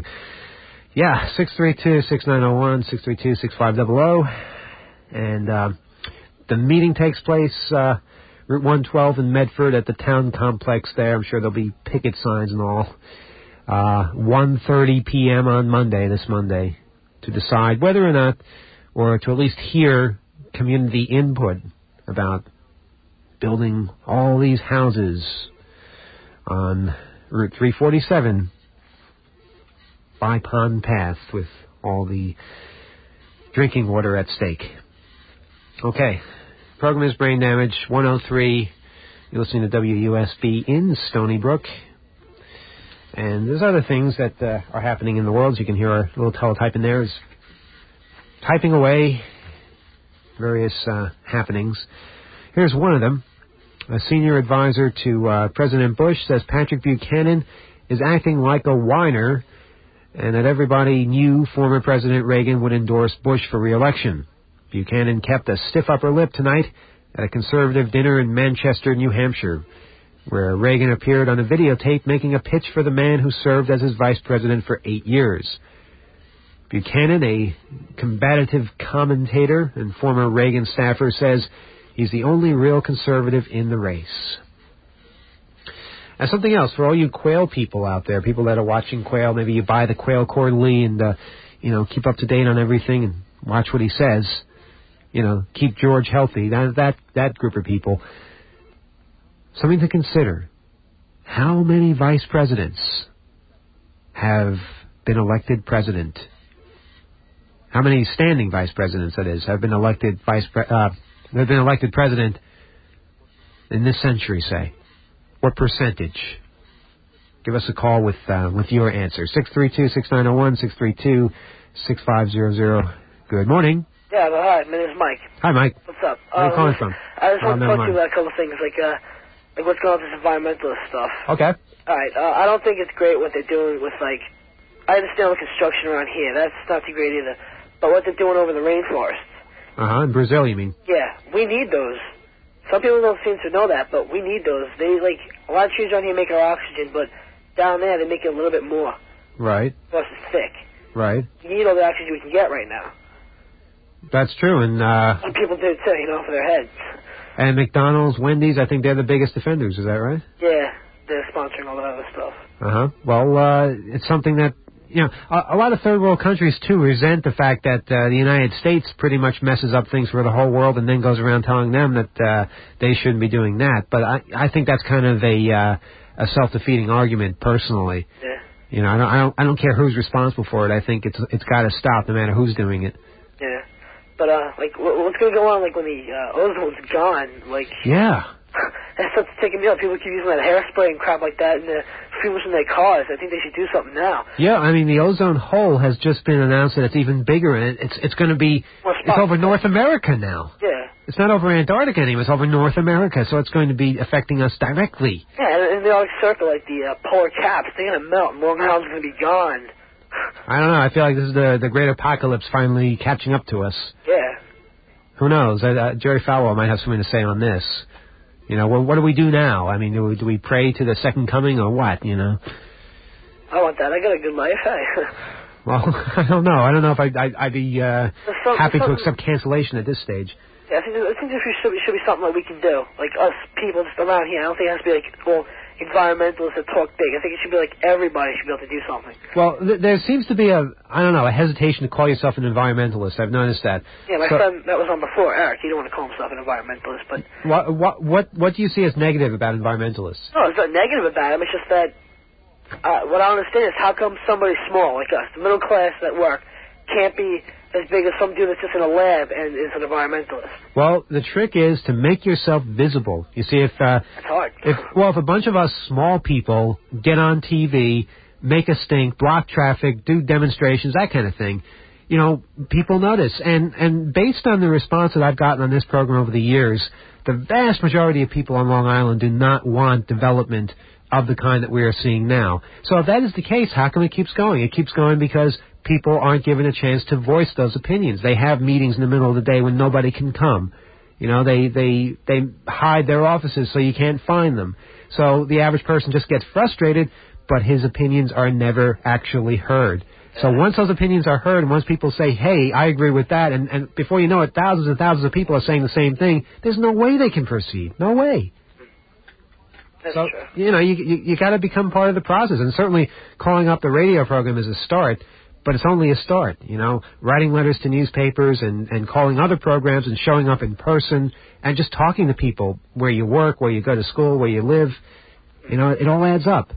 Yeah, six three two, six nine zero one, six three two, six five zero zero. And uh, the meeting takes place uh, Route one twelve in Medford at the town complex there. I'm sure there'll be picket signs and all. Uh, one thirty p.m. on Monday, this Monday, to decide whether or not, or to at least hear community input about building all these houses on Route three forty-seven by Pond Path with all the drinking water at stake. Okay, program is Brain Damage, one oh three. You're listening to W U S B in Stony Brook. And there's other things that uh, are happening in the world. As you can hear our little teletype in there is typing away various uh, happenings. Here's one of them. A senior advisor to uh, President Bush says Patrick Buchanan is acting like a whiner and that everybody knew former President Reagan would endorse Bush for re-election. Buchanan kept a stiff upper lip tonight at a conservative dinner in Manchester, New Hampshire, where Reagan appeared on a videotape making a pitch for the man who served as his vice president for eight years. Buchanan, a combative commentator and former Reagan staffer, says he's the only real conservative in the race. And something else, for all you Quail people out there, people that are watching Quail, maybe you buy the Quail quarterly and, uh, you know, keep up to date on everything and watch what he says. You know, keep George healthy. That, that, that group of people. Something to consider. How many vice presidents have been elected president? How many standing vice presidents, that is, have been elected vice pre- uh, have been elected president in this century, say? What percentage? Give us a call with uh, with your answer. six three two, six nine zero one, six three two, six five zero zero. Good morning. Yeah, well, hi, my name's Mike. Hi, Mike. What's up? Where are you um, calling from? I just want to Oh, talk to never you about a couple of things, like uh, like what's going on with this environmentalist stuff. Okay. All right, uh, I don't think it's great what they're doing with, like, I understand the construction around here. That's not too great either. But what they're doing over the rainforests. Uh-huh, in Brazil, you mean? Yeah, we need those. Some people don't seem to know that, but we need those. They, like, a lot of trees around here make our oxygen, but down there they make it a little bit more. Right. Plus it's thick. Right. You need all the oxygen we can get right now. That's true, and uh, Some people do too, you know, for their heads. and McDonald's, Wendy's, I think they're the biggest offenders, is that right? Yeah, they're sponsoring all that other stuff. Uh-huh. Well, uh, it's something that, you know, a, a lot of third world countries, too, resent the fact that uh, the United States pretty much messes up things for the whole world and then goes around telling them that uh, they shouldn't be doing that. But I, I think that's kind of a uh, a self-defeating argument, personally. Yeah. You know, I don't, I don't, I don't care who's responsible for it. I think it's it's got to stop, no matter who's doing it. Yeah. But, uh, like, what, what's going to go on, like, when the uh, ozone's gone? Like, Yeah. that stuff's taking me out. People keep using that hairspray and crap like that in the fuels in their cars. I think they should do something now. Yeah, I mean, the ozone hole has just been announced that it's even bigger, and it's it's going to be, More it's spots. over North America now. Yeah. It's not over Antarctica anymore, it's over North America, so it's going to be affecting us directly. Yeah, and, and they all circle like the uh, polar caps. They're going to melt, and Long Island's going to be gone. I don't know, I feel like this is the, the great apocalypse finally catching up to us. Yeah. Who knows? Uh, uh, Jerry Falwell might have something to say on this. You know, well, what do we do now? I mean, do we, do we pray to the second coming or what, you know? I want that. I got a good life. Hey. Well, I don't know. I don't know if I'd, I'd, I'd be uh, some- happy to some- accept cancellation at this stage. Yeah, I think, I think there should be, should be something that we can do. Like, us people just around here. I don't think it has to be like, well, environmentalists that talk big. I think it should be like everybody should be able to do something. Well, th- there seems to be a, I don't know, a hesitation to call yourself an environmentalist. I've noticed that. Yeah, my So- friend that was on before, Eric, he didn't want to call himself an environmentalist, but What, what, what, what do you see as negative about environmentalists? no, it's not negative about him. It's just that uh, what I don't understand is how come somebody small like us, the middle class that work, can't be as big as some dude that's just in a lab and is an environmentalist. Well, the trick is to make yourself visible. You see, if, uh, It's hard. if, well, if a bunch of us small people get on T V, make a stink, block traffic, do demonstrations, that kind of thing, you know, people notice. And, and based on the response that I've gotten on this program over the years, the vast majority of people on Long Island do not want development of the kind that we are seeing now. So if that is the case, how come it keeps going? It keeps going because people aren't given a chance to voice those opinions. They have meetings in the middle of the day when nobody can come. You know, they, they, they hide their offices so you can't find them. So the average person just gets frustrated, but his opinions are never actually heard. So once those opinions are heard, and once people say, hey, I agree with that, and, and before you know it, thousands and thousands of people are saying the same thing, there's no way they can proceed. No way. That's So, true. you know, you, you, you got to become part of the process. And certainly calling up the radio program is a start, but it's only a start. You know, writing letters to newspapers and, and calling other programs and showing up in person and just talking to people where you work, where you go to school, where you live. You know, it all adds up.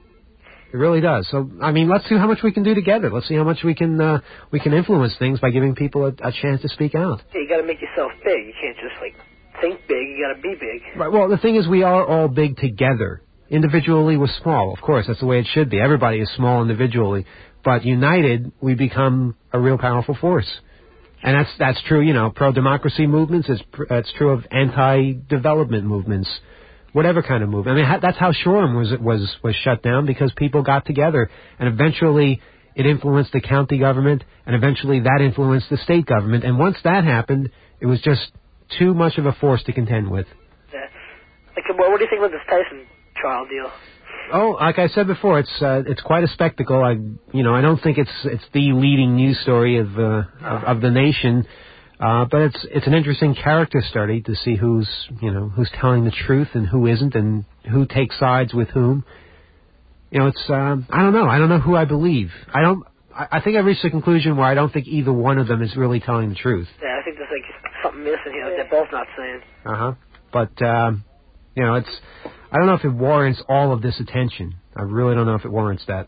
It really does. So, I mean, let's see how much we can do together. Let's see how much we can uh, we can influence things by giving people a, a chance to speak out. Yeah, you got to make yourself big. You can't just like think big. You got to be big. Right. Well, the thing is, we are all big together. Individually, we're small. Of course, that's the way it should be. Everybody is small individually. But united, we become a real powerful force. And that's that's true, you know, pro-democracy movements. It's that's true of anti-development movements, whatever kind of movement. I mean, that's how Shoreham was was was shut down because people got together, and eventually it influenced the county government, and eventually that influenced the state government. And once that happened, it was just too much of a force to contend with. Yeah. Like, what, what do you think about this Tyson trial deal? Oh, like I said before, it's uh, it's quite a spectacle. I, you know, I don't think it's it's the leading news story of uh, of, of the nation, uh, but it's it's an interesting character study to see who's you know who's telling the truth and who isn't, and who takes sides with whom. You know, it's um, I don't know. I don't know who I believe. I don't. I, I think I've reached a conclusion where I don't think either one of them is really telling the truth. Yeah, I think there's like something missing here that they're both not saying. Uh huh. But um, you know, it's. I don't know if it warrants all of this attention. I really don't know if it warrants that.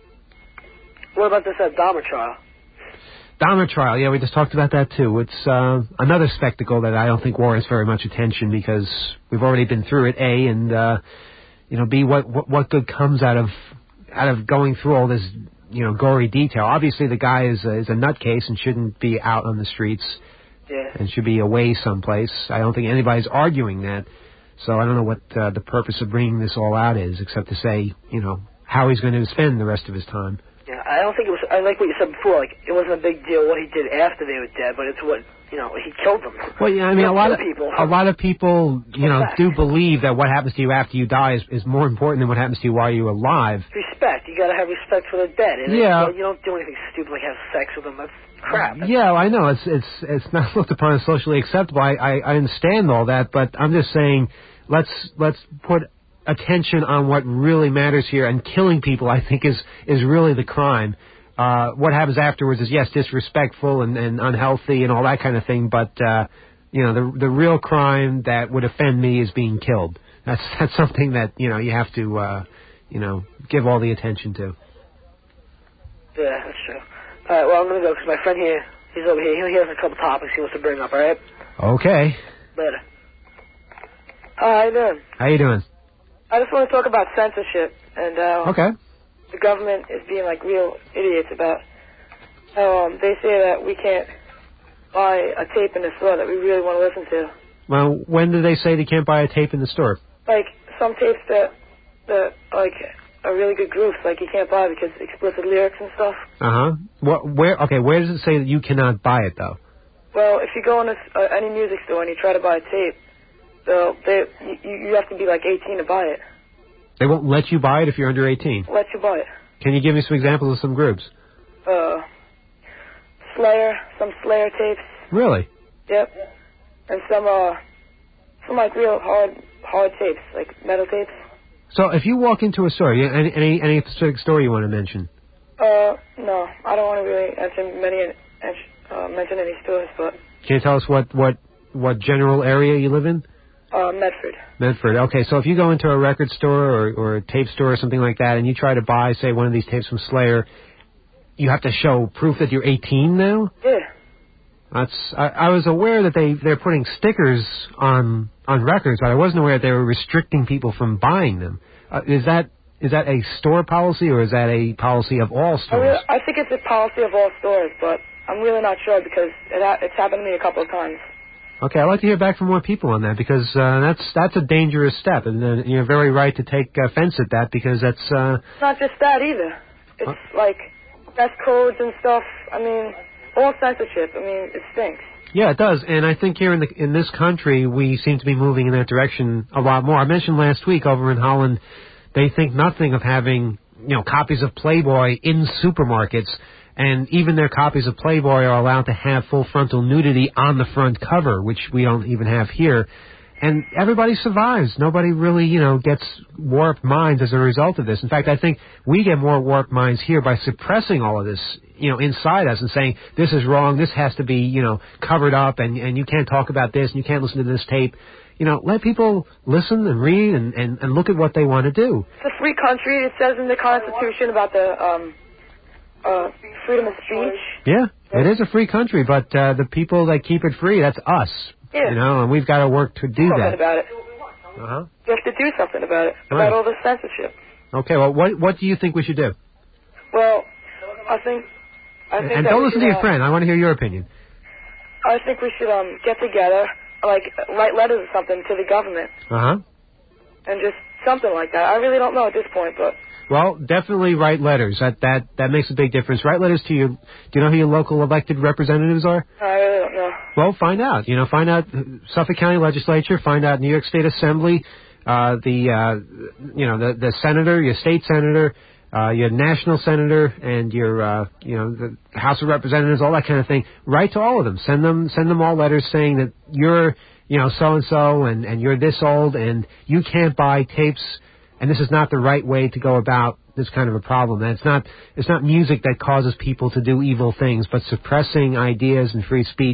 What about this uh, Dahmer trial? Dahmer trial, yeah, we just talked about that too. It's uh, another spectacle that I don't think warrants very much attention because we've already been through it, A, and, uh, you know, B, what, what what good comes out of out of going through all this, you know, gory detail? Obviously, the guy is a, is a nutcase and shouldn't be out on the streets. Yeah. And should be away someplace. I don't think anybody's arguing that. So I don't know what uh, the purpose of bringing this all out is, except to say, you know, how he's going to spend the rest of his time. Yeah, I don't think it was. I like what you said before. Like, it wasn't a big deal what he did after they were dead, but it's what you know he killed them. Well, yeah, I mean, a lot of people. a lot of people, you know, do believe that what happens to you after you die is, is more important than what happens to you while you're alive. Respect. You got to have respect for the dead. And yeah. It, you don't do anything stupid like have sex with them. That's crap. That's yeah, I know. It's it's it's not looked upon as socially acceptable. I, I I understand all that, but I'm just saying. Let's let's put attention on what really matters here, and killing people, I think, is is really the crime. Uh, what happens afterwards is, yes, disrespectful and, and unhealthy and all that kind of thing, but, uh, you know, the the real crime that would offend me is being killed. That's that's something that, you know, you have to, uh, you know, give all the attention to. Yeah, that's true. All right, well, I'm going to go because my friend here, he's over here. He has a couple topics he wants to bring up, all right? Okay. Later. Hi, how you doing? How you doing? I just want to talk about censorship and uh, okay. the government is being like real idiots about how um, they say that we can't buy a tape in the store that we really want to listen to. Well, when do they say they can't buy a tape in the store? Like some tapes that that like are really good groups, like you can't buy because explicit lyrics and stuff. Uh huh. What? Where? Okay. Where does it say that you cannot buy it though? Well, if you go in a, uh, any music store and you try to buy a tape. So they, you, you have to be like eighteen to buy it. They won't let you buy it if you're under eighteen? Let you buy it. Can you give me some examples of some groups? Uh, Slayer, some Slayer tapes. Really? Yep. And some, uh, some like real hard, hard tapes, like metal tapes. So if you walk into a store, any, any, any specific store you want to mention? Uh, no, I don't want to really mention many, uh, mention any stores, but... Can you tell us what, what, what general area you live in? Uh, Medford. Medford. Okay, so if you go into a record store or, or a tape store or something like that and you try to buy, say, one of these tapes from Slayer, you have to show proof that you're eighteen now? Yeah. That's. I, I was aware that they, they're putting stickers on on records, but I wasn't aware that they were restricting people from buying them. Uh, is that is that a store policy or is that a policy of all stores? I, really, I think it's a policy of all stores, but I'm really not sure because it ha- it's happened to me a couple of times. Okay, I'd like to hear back from more people on that because uh, that's that's a dangerous step, and uh, you're very right to take offense at that because that's. Uh, it's not just that either. It's uh, like dress codes and stuff. I mean, all censorship. I mean, it stinks. Yeah, it does, and I think here in the in this country we seem to be moving in that direction a lot more. I mentioned last week over in Holland, they think nothing of having you know copies of Playboy in supermarkets. And even their copies of Playboy are allowed to have full frontal nudity on the front cover, which we don't even have here. And everybody survives. Nobody really, you know, gets warped minds as a result of this. In fact, I think we get more warped minds here by suppressing all of this, you know, inside us and saying, this is wrong, this has to be, you know, covered up, and, and you can't talk about this, and you can't listen to this tape. You know, let people listen and read and, and, and look at what they want to do. It's a free country. It says in the Constitution about the... um. Uh, freedom of speech. Yeah, it is a free country, but uh, the people that keep it free, that's us. Yeah. You know, and we've got to work to do something that. about it. Uh-huh. You have to do something about it, right. about all this censorship. Okay, well, what what do you think we should do? Well, I think... I think and that don't we listen should, to your uh, friend. I want to hear your opinion. I think we should um get together, like write letters or something to the government. Uh huh. And just something like that. I really don't know at this point, but. Well, definitely write letters. That that that makes a big difference. Write letters to your. Do you know who your local elected representatives are? I really don't know. Well, find out. You know, find out Suffolk County Legislature. Find out New York State Assembly. Uh, the uh, you know the the senator, your state senator, uh, your national senator, and your uh, you know the House of Representatives, all that kind of thing. Write to all of them. Send them send them all letters saying that you're you know so and so and and you're this old and you can't buy tapes. And this is not the right way to go about this kind of a problem. And it's not it's not music that causes people to do evil things, but suppressing ideas and free speech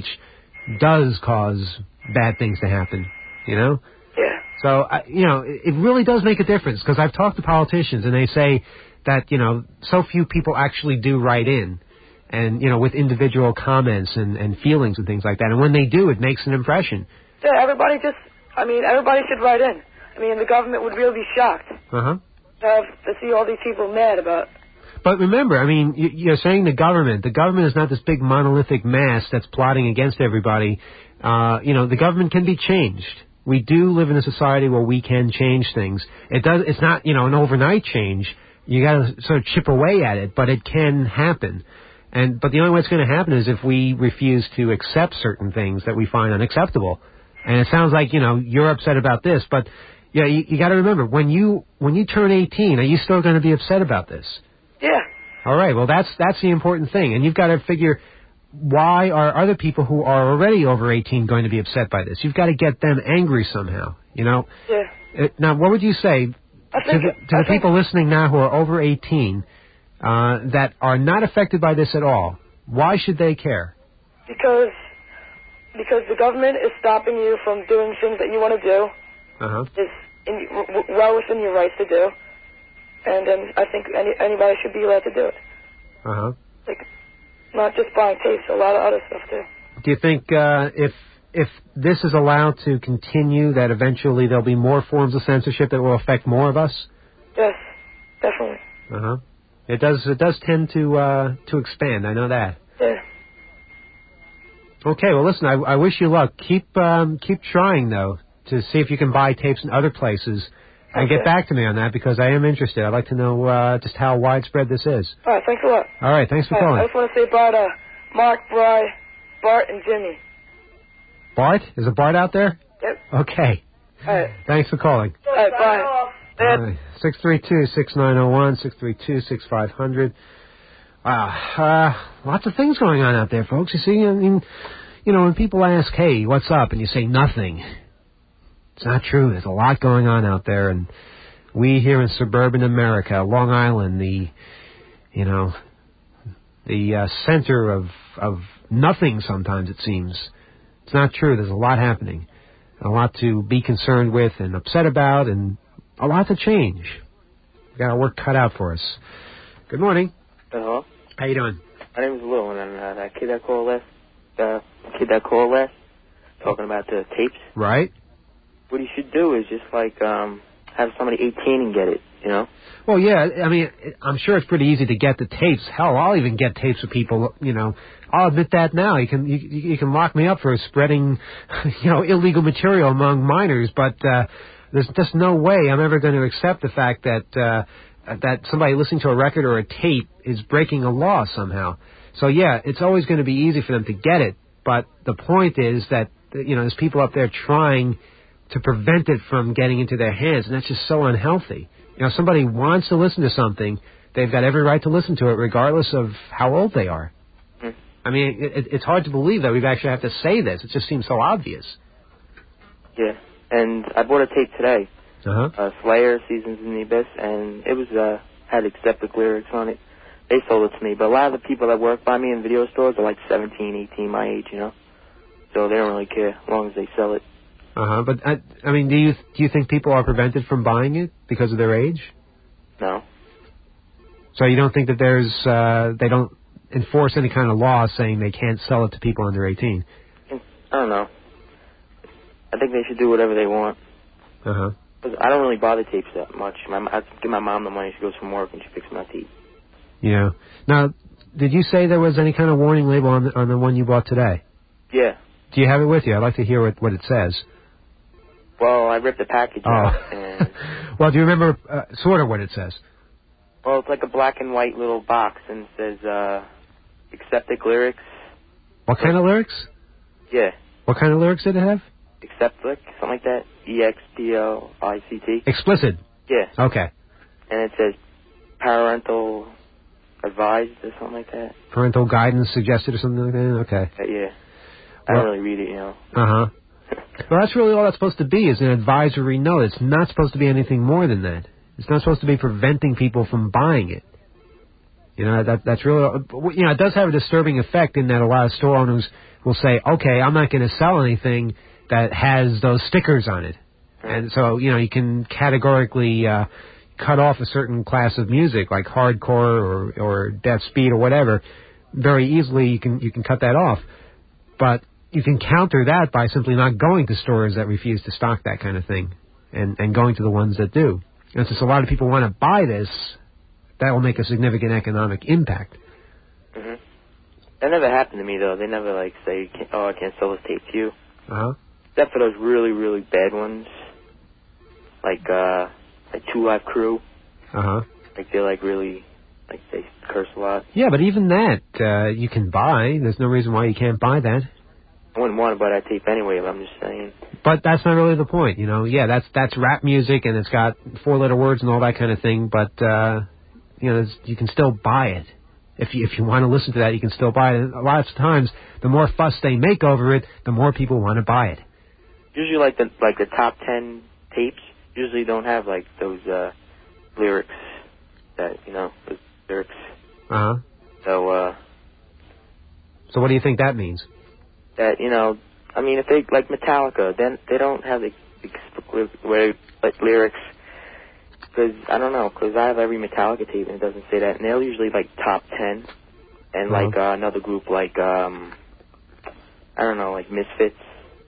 does cause bad things to happen, you know? Yeah. So, uh, you know, it, it really does make a difference, because I've talked to politicians, and they say that, you know, so few people actually do write in, and, you know, with individual comments and, and feelings and things like that. And when they do, it makes an impression. Yeah, everybody just, I mean, everybody should write in. I mean, the government would really be shocked Uh-huh. to, have, to see all these people mad about. But remember, I mean, you- you're saying the government. The government is not this big monolithic mass that's plotting against everybody. Uh, you know, the government can be changed. We do live in a society where we can change things. It does. It's not, you know, an overnight change. You got to sort of chip away at it, but it can happen. And but the only way it's going to happen is if we refuse to accept certain things that we find unacceptable. And it sounds like, you know, you're upset about this, but yeah, you, you got to remember, when you when you turn eighteen, are you still going to be upset about this? Yeah. All right. Well, that's that's the important thing, and you've got to figure, why are other people who are already over eighteen going to be upset by this? You've got to get them angry somehow. You know. Yeah. It, now, what would you say I to think the, it- to I the think- people listening now who are over eighteen uh, that are not affected by this at all? Why should they care? Because because the government is stopping you from doing things that you want to do. Uh huh. Is in, w- w- well within your rights to do, and then I think any, anybody should be allowed to do it. Uh huh. Like, not just buying tapes, a lot of other stuff too. Do you think uh, if if this is allowed to continue, that eventually there'll be more forms of censorship that will affect more of us? Yes, definitely. Uh huh. It does. It does tend to uh, to expand. I know that. Yeah. Okay. Well, listen. I, I wish you luck. Keep um, keep trying though to see if you can buy tapes in other places, and Okay. get back to me on that, because I am interested. I'd like to know uh, just how widespread this is. All right, thanks a lot. All right. Thanks for All right, calling. I just want to say about uh, Mark, Bry, Bart, and Jimmy. Bart, is a Bart out there? Yep. Okay. All right. Thanks for calling. All right, bye. All right. six three two, six nine zero one, six three two, six five zero zero. Wow. Uh, lots of things going on out there, folks. You see, I mean, you know, when people ask, hey, what's up? And you say nothing. It's not true. There's a lot going on out there. And we here in suburban America, Long Island, the, you know, the uh, center of, of nothing sometimes, it seems. It's not true. There's a lot happening. A lot to be concerned with and upset about, and a lot to change. We got our work cut out for us. Good morning. Hello. How you doing? My name is Lou, and uh, that kid that called last, uh, kid that called last, talking about the tapes. Right. What he should do is just like um, have somebody eighteen and get it. You know. Well, yeah. I mean, I'm sure it's pretty easy to get the tapes. Hell, I'll even get tapes of people. You know, I'll admit that now. You can you, you can lock me up for spreading, you know, illegal material among minors. But uh, there's just no way I'm ever going to accept the fact that uh, that somebody listening to a record or a tape is breaking a law somehow. So yeah, it's always going to be easy for them to get it. But the point is that, you know, there's people up there trying to prevent it from getting into their hands, and that's just so unhealthy. You know, if somebody wants to listen to something, they've got every right to listen to it, regardless of how old they are. Mm. I mean, it, it's hard to believe that we've actually have to say this. It just seems so obvious. Yeah. And I bought a tape today. Uh-huh. Uh, Slayer, Seasons in the Abyss, and it was uh, had accepted lyrics on it. They sold it to me, but a lot of the people that work by me in video stores are like seventeen, eighteen, my age, you know. So they don't really care as long as they sell it. Uh-huh. But, I, I mean, do you do you think people are prevented from buying it because of their age? No. So you don't think that there's, uh, they don't enforce any kind of law saying they can't sell it to people under eighteen? I don't know. I think they should do whatever they want. Uh-huh. 'Cause I don't really buy the tapes that much. My, I give my mom the money. She goes from work and she fixes my teeth. Yeah. Now, did you say there was any kind of warning label on the, on the one you bought today? Yeah. Do you have it with you? I'd like to hear what, what it says. Well, I ripped the package Oh. out. And, well, do you remember uh, sort of what it says? well, it's like a black and white little box, and it says, uh, accepted lyrics. What kind of lyrics? Yeah. What kind of lyrics did it have? Explicit, something like that. E X P L I C T. Explicit. Yeah. Okay. And it says parental advised or something like that. Parental guidance suggested or something like that? Okay. Uh, yeah. I Well- don't really read it, you know. Uh-huh. Well, that's really all that's supposed to be, is an advisory note. It's not supposed to be anything more than that. It's not supposed to be preventing people from buying it. You know, that that's really, you know, it does have a disturbing effect in that a lot of store owners will say, okay, I'm not going to sell anything that has those stickers on it. And so, you know, you can categorically uh, cut off a certain class of music, like hardcore or, or death speed or whatever. Very easily, you can you can cut that off. But you can counter that by simply not going to stores that refuse to stock that kind of thing, and, and going to the ones that do. And since a lot of people want to buy this, that will make a significant economic impact. hmm That never happened to me, though. They never, like, say, oh, I can't sell this tape to you. Uh-huh. Except for those really, really bad ones. Like, uh, like Two Live Crew. Uh-huh. Like, they're, like, really, like, they curse a lot. Yeah, but even that, uh, you can buy. There's no reason why you can't buy that. I wouldn't want to buy that tape anyway, but I'm just saying. But that's not really the point, you know. Yeah, that's that's rap music, and it's got four-letter words and all that kind of thing, but, uh, you know, you can still buy it. If you, if you want to listen to that, you can still buy it. And a lot of times, the more fuss they make over it, the more people want to buy it. Usually, like, the like the top ten tapes usually don't have, like, those, uh, lyrics that, you know, those lyrics. Uh-huh. So, uh... So what do you think that means? That, you know, I mean, if they, like Metallica, then they don't have the, the like, lyrics, because, I don't know, because I have every Metallica tape and it doesn't say that, and they're usually, like, top ten, and, Uh-huh. like, uh, another group, like, um, I don't know, like, Misfits,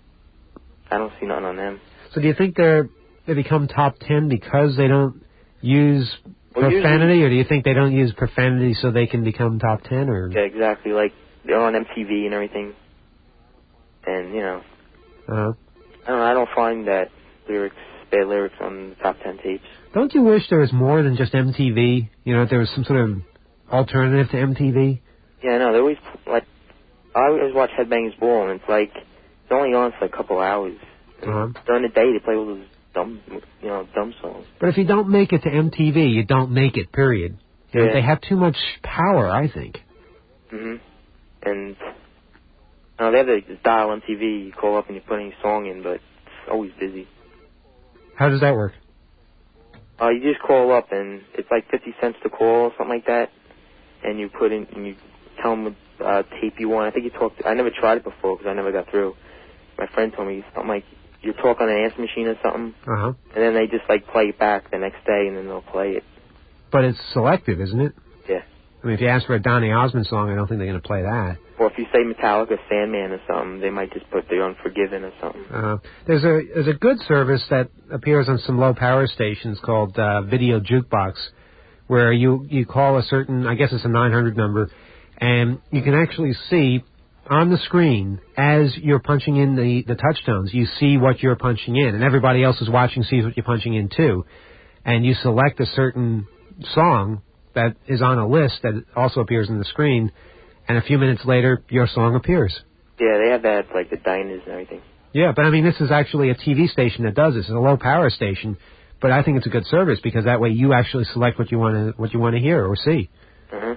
I don't see nothing on them. So do you think they're they become top ten because they don't use Well, profanity, usually- or do you think they don't use profanity so they can become top ten? Or Yeah, exactly, like, they're on M T V and everything, and, you know, uh, I don't know, I don't find that lyrics, bad lyrics on the top ten tapes. don't you wish there was more than just M T V? You know, if there was some sort of alternative to M T V? Yeah, I know. They always, like, I always watch Headbangers Ball, and it's like, it's only on for a couple hours. And Uh-huh. during the day, they play all those dumb, you know, dumb songs. But if you don't make it to M T V, you don't make it, period. You know, Yeah. they have too much power, I think. hmm And, uh, they have like, this dial M T V. You call up and you put any song in, but it's always busy. How does that work? Uh, you just call up, and it's like fifty cents to call or something like that. And you put in, and you tell them what uh, tape you want. I think you talked, I never tried it before because I never got through. My friend told me something like, you talk on an answer machine or something, Uh-huh. and then they just, like, play it back the next day, and then they'll play it. But it's selective, isn't it? Yeah. I mean, if you ask for a Donny Osmond song, I don't think they're going to play that. Or if you say Metallica, Sandman or something, they might just put The Unforgiven or something. Uh, there's a there's a good service that appears on some low power stations called uh, Video Jukebox, where you, you call a certain, I guess it's a nine hundred number, and you can actually see on the screen as you're punching in the, the touchtones, you see what you're punching in, and everybody else is watching sees what you're punching in too. And you select a certain song that is on a list that also appears on the screen, and a few minutes later, your song appears. Yeah, they have that, at, like, the diners and everything. Yeah, but I mean, this is actually a T V station that does this. It's a low power station, but I think it's a good service because that way you actually select what you want to what you want to hear or see. Uh-huh.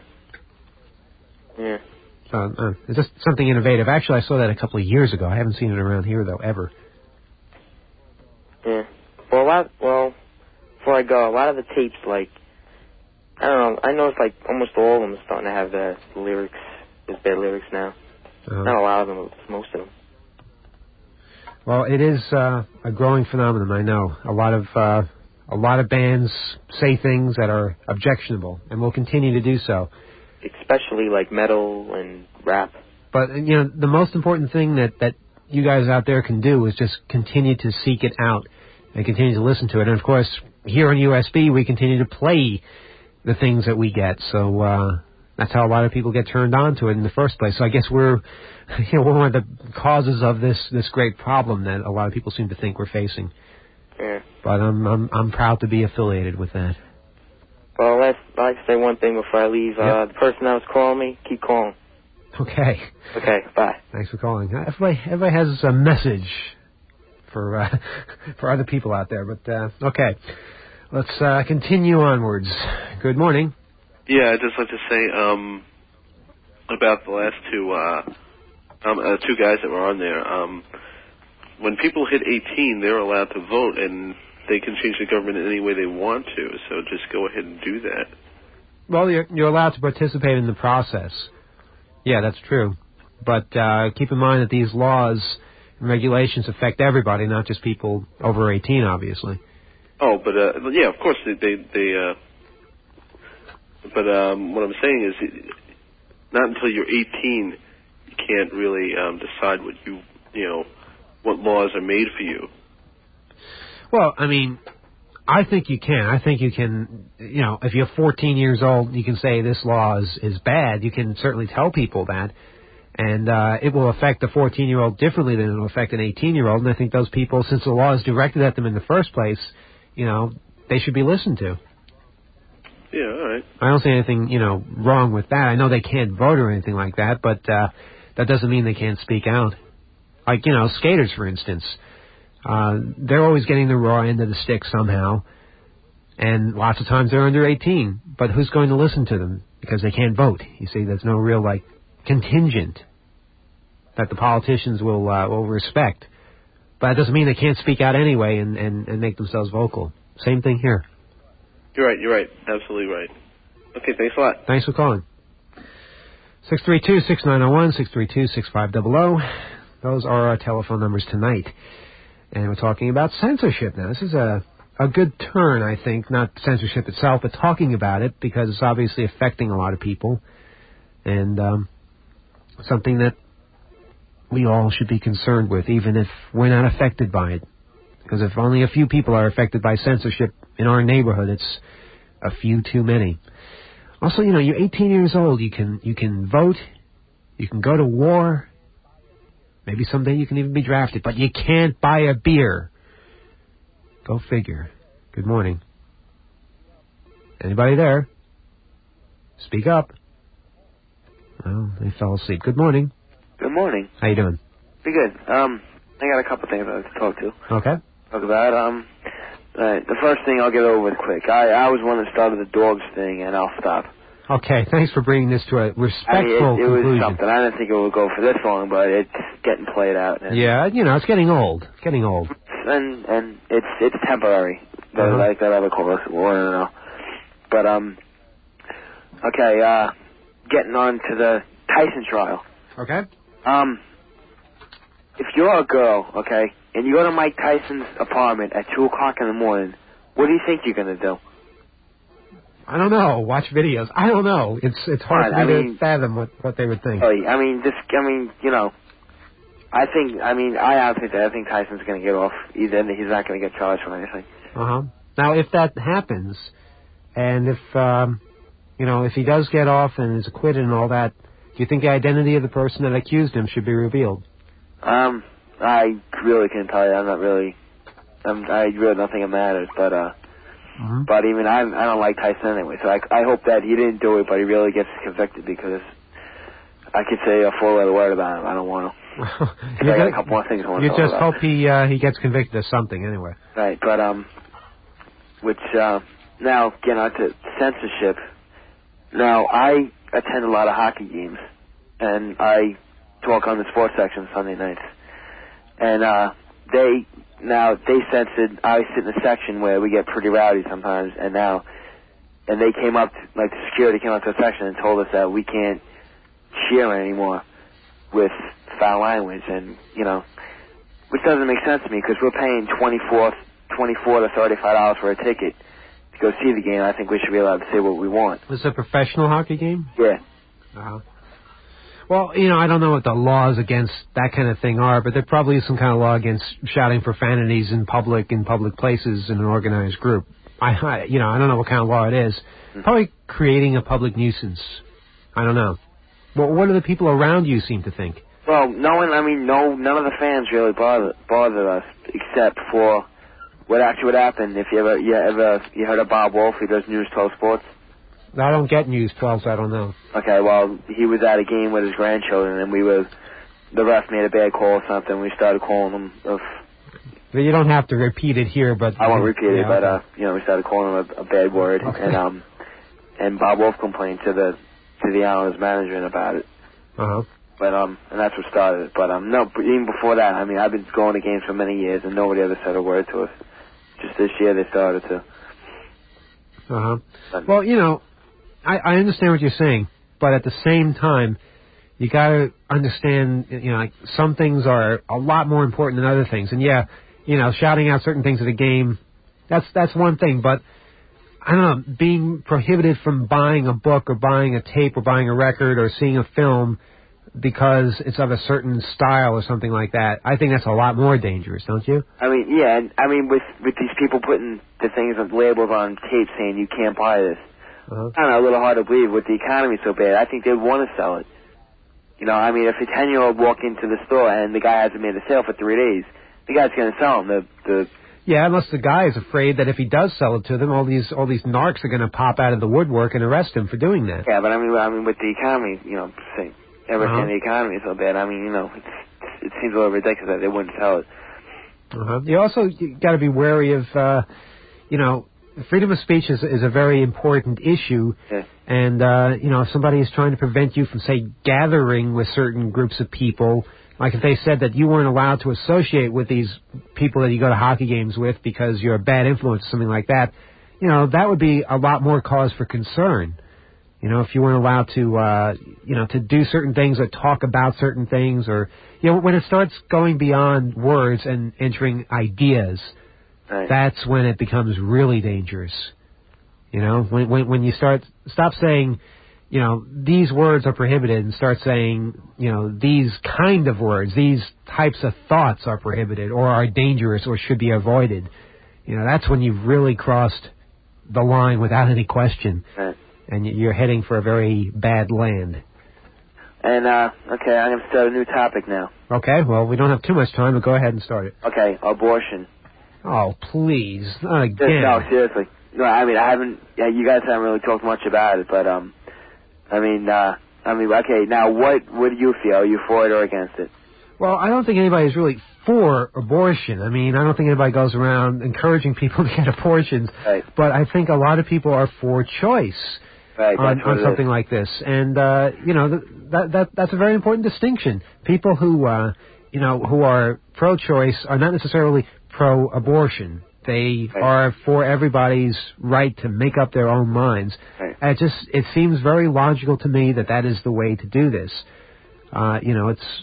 Yeah. So uh, it's just something innovative. Actually, I saw that a couple of years ago. I haven't seen it around here though ever. Yeah. Well, a lot, well, before I go, a lot of the tapes, like, I don't know, I noticed, like, almost all of them are starting to have the lyrics, those bad lyrics now. Uh, Not a lot of them, but most of them. well, it is uh, a growing phenomenon. I know a lot of uh, a lot of bands say things that are objectionable, and will continue to do so. Especially, like, metal and rap. But you know, the most important thing that that you guys out there can do is just continue to seek it out and continue to listen to it. And of course, here on U S B, we continue to play the things that we get. So uh, That's how a lot of people get turned on to it in the first place. So I guess we're, you know, we're one of the causes of this this great problem that a lot of people seem to think we're facing. Yeah. But I'm I'm I'm proud to be affiliated with that. Well, let's, I'd like to say one thing before I leave. Yep. Uh, the person that was calling me, keep calling. Okay. Okay, bye. Thanks for calling. Uh, Everybody, everybody has a message for uh, for other people out there. But, uh, okay. Let's uh, continue onwards. Good morning. Yeah, I'd just like to say um, about the last two uh, um, uh, two guys that were on there. Um, when people hit eighteen, they're allowed to vote, and they can change the government in any way they want to. So just go ahead and do that. Well, you're, you're allowed to participate in the process. Yeah, that's true. But uh, keep in mind that these laws and regulations affect everybody, not just people over eighteen, obviously. Oh, but uh, yeah, of course they they. they uh, but um, what I'm saying is, not until you're eighteen, you can't really um, decide what you you know what laws are made for you. Well, I mean, I think you can. I think you can, you know, if you're fourteen years old, you can say this law is, is bad. You can certainly tell people that. And uh, it will affect a fourteen-year-old differently than it will affect an eighteen-year-old. And I think those people, since the law is directed at them in the first place, you know, they should be listened to. Yeah, all right. I don't see anything, you know, wrong with that. I know they can't vote or anything like that, but uh, that doesn't mean they can't speak out. Like, you know, skaters, for instance. Uh, they're always getting the raw end of the stick somehow. And lots of times they're under eighteen. But who's going to listen to them? Because they can't vote. You see, there's no real, like, contingent that the politicians will uh, will respect. But that doesn't mean they can't speak out anyway and, and, and make themselves vocal. Same thing here. You're right, you're right. Absolutely right. Okay, thanks a lot. Thanks for calling. six three two, six nine zero one, six three two, six five zero zero. Those are our telephone numbers tonight. And we're talking about censorship now. This is a, a good turn, I think, not censorship itself, but talking about it, because it's obviously affecting a lot of people. And um, something that we all should be concerned with, even if we're not affected by it. Because if only a few people are affected by censorship in our neighborhood, it's a few too many. Also, you know, you're eighteen years old. You can you can vote. You can go to war. Maybe someday you can even be drafted. But you can't buy a beer. Go figure. Good morning. Anybody there? Speak up. Well, they fell asleep. Good morning. Good morning. How you doing? Pretty good. Um, I got a couple things I'd like to talk to. Okay. Talk about. Um, uh, the first thing I'll get over with quick. I, I was one that started the dogs thing, and I'll stop. Okay, thanks for bringing this to a respectful I mean, it, it conclusion. was something. I didn't think it would go for this long, but it's getting played out. And, yeah, you know, it's getting old. It's getting old. And and it's it's temporary. But Uh-huh. like that other course, well, I don't know. But um, okay. Uh, getting on to the Tyson trial. Okay. Um, if you're a girl, okay, and you go to Mike Tyson's apartment at two o'clock in the morning, what do you think you're gonna do? I don't know. Watch videos. I don't know. It's it's hard Right, for me I to mean- fathom what, what they would think. Oh, I mean, just I mean, you know, I think I mean I honestly think that I think Tyson's gonna get off. Either he's not gonna get charged for anything. Uh huh. Now, if that happens, and if um, you know, if he does get off and is acquitted and all that, do you think the identity of the person that accused him should be revealed? Um, I really can't tell you. I'm not really. I'm, I really don't think it matters, but uh. Mm-hmm. But even I, I don't like Tyson anyway, so I, I hope that he didn't do it, but he really gets convicted, because I could say a four-letter word about him. I don't want to. I got a couple more things I want to You talk just about. hope he uh, he gets convicted of something anyway. Right, but um, which uh, now getting on to censorship. Now I attend a lot of hockey games, and I talk on the sports section Sunday nights, and uh, they. Now, they censored, I sit in a section where we get pretty rowdy sometimes, and now, and they came up, like the security came up to a section and told us that we can't cheer anymore with foul language, and, you know, which doesn't make sense to me, because we're paying twenty-four, twenty-four to thirty-five dollars for a ticket to go see the game. I think we should be allowed to say what we want. This is a professional hockey game? Yeah. Uh-huh. Well, you know, I don't know what the laws against that kind of thing are, but there probably is some kind of law against shouting profanities in public, in public places in an organized group. I, I you know, I don't know what kind of law it is. Probably creating a public nuisance. I don't know. Well, what do the people around you seem to think? Well, no one, I mean, no, none of the fans really bother, bother us, except for what actually would happen if you ever, you ever, you heard of Bob Wolf, he does News twelve Sports? I don't get News twelve, so I don't know. Okay, well, he was at a game with his grandchildren, and we were, the ref made a bad call or something, we started calling him, of, you don't have to repeat it here, but... I won't repeat yeah, it, but, okay. uh, you know, we started calling him a, a bad word, okay. and, um, and Bob Wolf complained to the, to the Islanders management about it. Uh-huh. But, um, and that's what started it. But, um, no, even before that, I mean, I've been going to games for many years, and nobody ever said a word to us. Just this year they started to. Uh-huh. But, well, you know, I, I understand what you're saying, but at the same time, you gotta understand, you know, like, some things are a lot more important than other things. And yeah, you know, shouting out certain things at a game, that's, that's one thing, but I don't know, being prohibited from buying a book or buying a tape or buying a record or seeing a film because it's of a certain style or something like that, I think that's a lot more dangerous, don't you? I mean, yeah, and I mean, with with these people putting the things of labels on tape saying you can't buy this, uh-huh. I don't know, a little hard to believe with the economy so bad. I think they'd want to sell it. You know, I mean, if a ten-year-old walked into the store and the guy hasn't made a sale for three days, the guy's going to sell him. The, the Yeah, unless the guy is afraid that if he does sell it to them, all these all these narcs are going to pop out of the woodwork and arrest him for doing that. Yeah, but I mean, I mean, with the economy, you know, say, ever uh-huh. since the economy is so bad, I mean, you know, it's, it seems a little ridiculous that they wouldn't sell it. Uh-huh. You also got to be wary of, uh, you know, freedom of speech is, is a very important issue. Yeah. And, uh, you know, if somebody is trying to prevent you from, say, gathering with certain groups of people, like if they said that you weren't allowed to associate with these people that you go to hockey games with because you're a bad influence or something like that, you know, that would be a lot more cause for concern. You know, if you weren't allowed to, uh, you know, to do certain things or talk about certain things or, you know, when it starts going beyond words and entering ideas, right. That's when it becomes really dangerous. You know, when, when, when you start, stop saying, you know, these words are prohibited and start saying, you know, these kind of words, these types of thoughts are prohibited or are dangerous or should be avoided. You know, that's when you've really crossed the line without any question. Right. And you're heading for a very bad land. And, uh, okay, I'm going to start a new topic now. Okay, well, we don't have too much time, but go ahead and start it. Okay, abortion. Oh, please, not again. No, seriously. No, I mean, I haven't, yeah, you guys haven't really talked much about it, but, um, I mean, uh, I mean, okay, now what, what do you feel? Are you for it or against it? Well, I don't think anybody's really for abortion. I mean, I don't think anybody goes around encouraging people to get abortions. Right. But I think a lot of people are for choice. Right, on, on something like this. And, uh, you know, th- that, that, that's a very important distinction. People who, uh, you know, who are pro-choice are not necessarily pro-abortion. They right. are for everybody's right to make up their own minds. Right. And it just, it seems very logical to me that that is the way to do this. Uh, you know, it's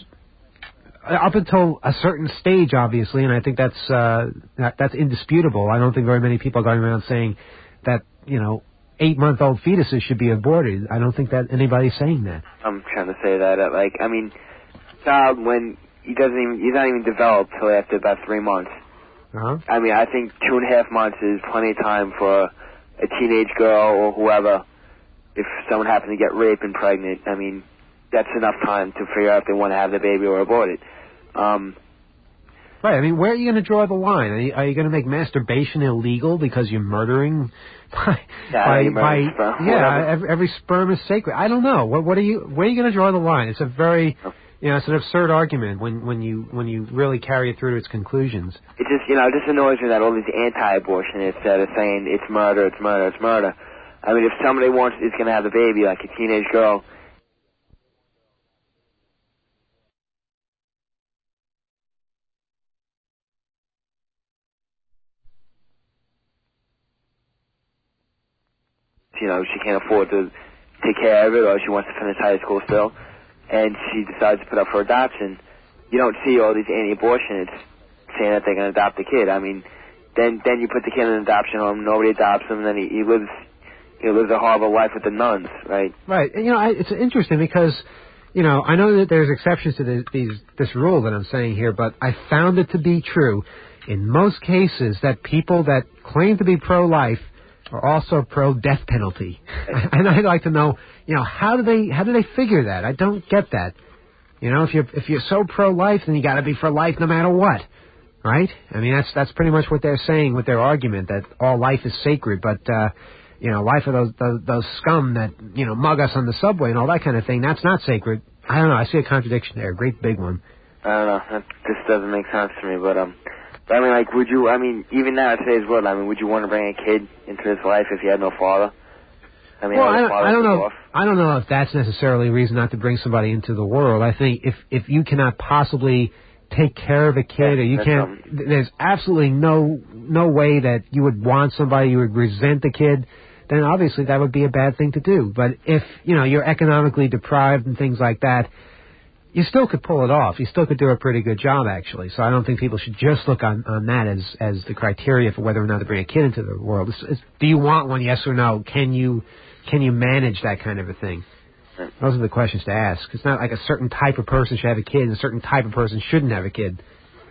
up until a certain stage, obviously, and I think that's, uh, that, that's indisputable. I don't think very many people are going around saying that, you know, eight-month-old fetuses should be aborted. I don't think that anybody's saying that. I'm trying to say that, uh, like, I mean, child, when he doesn't even, he's not even developed till after about three months. Uh-huh. I mean, I think two and a half months is plenty of time for a teenage girl or whoever, if someone happens to get raped and pregnant, I mean, that's enough time to figure out if they want to have the baby or abort it. Um, Right, I mean, where are you going to draw the line? Are you, are you going to make masturbation illegal because you're murdering by, yeah, by, you by sperm, yeah, every, every sperm is sacred. I don't know. What, what are you, where are you going to draw the line? It's a very, you know, it's an absurd argument when, when you, when you really carry it through to its conclusions. It just, you know, it just annoys me that all these anti-abortionists that are saying it's murder, it's murder, it's murder. I mean, if somebody wants, is going to have a baby, like a teenage girl, you know, she can't afford to take care of it, or she wants to finish high school still, and she decides to put up for adoption, you don't see all these anti-abortionists saying that they're going to adopt the kid. I mean, then then you put the kid in an adoption home, nobody adopts him, and then he, he lives he lives a horrible life with the nuns, right? Right. And, you know, I, it's interesting because, you know, I know that there's exceptions to this, these, this rule that I'm saying here, but I found it to be true in most cases that people that claim to be pro-life are also pro-death penalty. And I'd like to know, you know, how do they how do they figure that? I don't get that. You know, if you're if you're so pro-life, then you got to be for life no matter what, right? I mean, that's that's pretty much what they're saying with their argument, that all life is sacred, but uh, you know, life of those, those those scum that you know mug us on the subway and all that kind of thing, that's not sacred. I don't know. I see a contradiction there, a great big one. I don't know. That just doesn't make sense to me, but um. But I mean, like, would you, I mean, even now in today's world, I mean, would you want to bring a kid into this life if you had no father? I mean, well, I don't, I don't know. Off? I don't know if that's necessarily a reason not to bring somebody into the world. I think if if you cannot possibly take care of a kid, yeah, or you can't, something. There's absolutely no no way that you would want somebody, you would resent the kid, then obviously that would be a bad thing to do. But if, you know, you're economically deprived and things like that, you still could pull it off. You still could do a pretty good job, actually. So I don't think people should just look on, on that as, as the criteria for whether or not to bring a kid into the world. It's, it's, do you want one, yes or no? Can you can you manage that kind of a thing? Those are the questions to ask. It's not like a certain type of person should have a kid and a certain type of person shouldn't have a kid.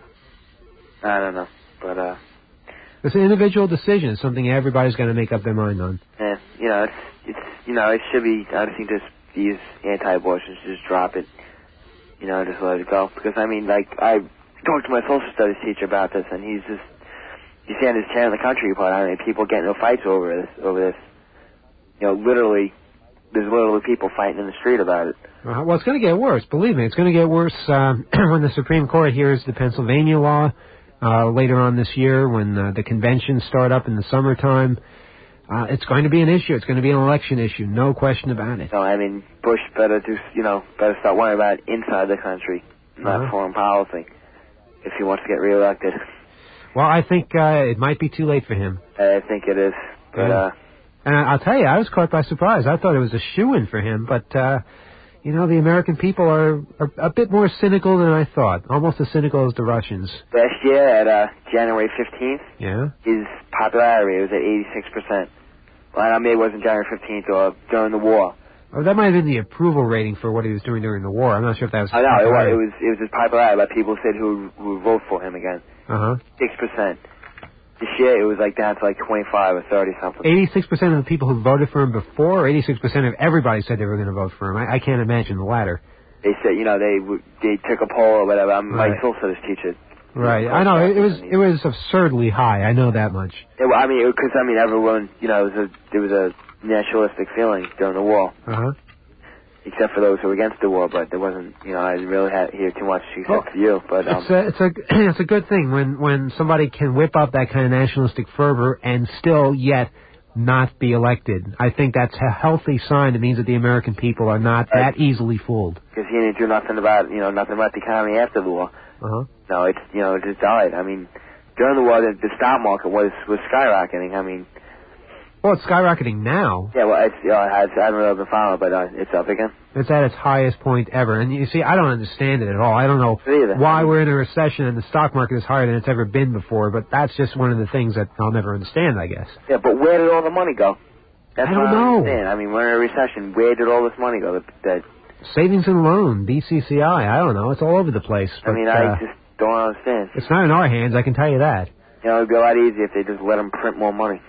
I don't know, but uh, it's an individual decision. It's something everybody's got to make up their mind on. Yeah, you know, it's it's you know, it should be. I think just these anti-abortions, just drop it. You know, just let it go. Because, I mean, like, I talked to my social studies teacher about this, and he's just, you see on his channel, the country report, I mean, people getting into fights over this, over this. You know, literally, there's literally people fighting in the street about it. Uh, well, it's going to get worse. Believe me, it's going to get worse uh, when the Supreme Court hears the Pennsylvania law uh, later on this year, when uh, the conventions start up in the summertime. Uh, it's going to be an issue. It's going to be an election issue. No question about it. No, I mean, Bush better do, you know, better start worrying about it inside the country, not uh-huh. foreign policy, if he wants to get reelected. Well, I think uh, it might be too late for him. I think it is, but yeah. uh. And I'll tell you, I was caught by surprise. I thought it was a shoo-in for him, but uh, you know, the American people are, are a bit more cynical than I thought. Almost as cynical as the Russians. Last year at uh, January fifteenth, yeah, his popularity was at eighty-six percent. Well, I mean, it wasn't January fifteenth or during the war. Oh, that might have been the approval rating for what he was doing during the war. I'm not sure if that was. I know it was. It was. It was his popularity. But people said who who would vote for him again. Uh huh. Six percent. This year it was like down to like twenty-five or thirty something. Eighty-six percent of the people who voted for him before, or eighty-six percent of everybody said they were going to vote for him. I, I can't imagine the latter. They said, you know, they they took a poll or whatever. I'm right. my social studies teacher. Right. I know it, it was it was absurdly high. I know that much. It, I mean, because I mean, everyone, you know, it was a there was a nationalistic feeling during the war. Uh huh. Except for those who were against the war, but there wasn't, you know, I didn't really have, hear too much except well, for you. But um, it's a it's a it's a good thing when when somebody can whip up that kind of nationalistic fervor and still yet not be elected. I think that's a healthy sign. It means that the American people are not that uh, easily fooled. Because he didn't do nothing about, you know, nothing about the economy after the war. Uh huh. No, it's, you know, it just died. I mean, during the war, the, the stock market was was skyrocketing. I mean. Well, it's skyrocketing now. Yeah, well, it's, you know, I haven't really been following it, but uh, it's up again. It's at its highest point ever. And you see, I don't understand it at all. I don't know Either. why we're in a recession and the stock market is higher than it's ever been before, but that's just one of the things that I'll never understand, I guess. Yeah, but where did all the money go? That's I don't what I know. understand. I mean, we're in a recession. Where did all this money go? That, that Savings and loan, B C C I, I don't know. It's all over the place. But, I mean, uh, I just don't understand. It's not in our hands, I can tell you that. You know, it would be a lot easier if they just let them print more money.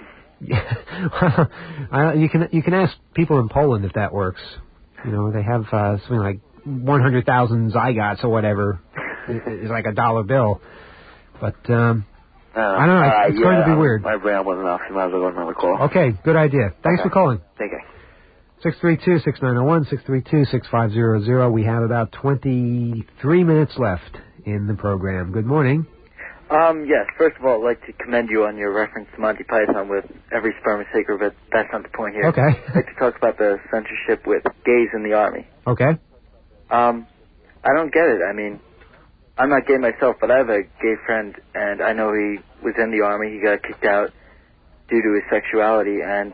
Yeah, well, you can you can ask people in Poland if that works. You know, they have uh, something like one hundred thousand zygotes or whatever. It's like a dollar bill. But um, uh, I don't know. Uh, it's yeah, going to be weird. My brain wasn't enough. You might as well go another call. Okay, good idea. Thanks okay. for calling. Take care. six three two, six nine zero one, six three two, six five zero zero. We have about twenty-three minutes left in the program. Good morning. Um, yes, first of all, I'd like to commend you on your reference to Monty Python with every sperm is sacred, but that's not the point here. Okay. I'd like to talk about the censorship with gays in the Army. Okay. Um, I don't get it. I mean, I'm not gay myself, but I have a gay friend, and I know he was in the Army. He got kicked out due to his sexuality, and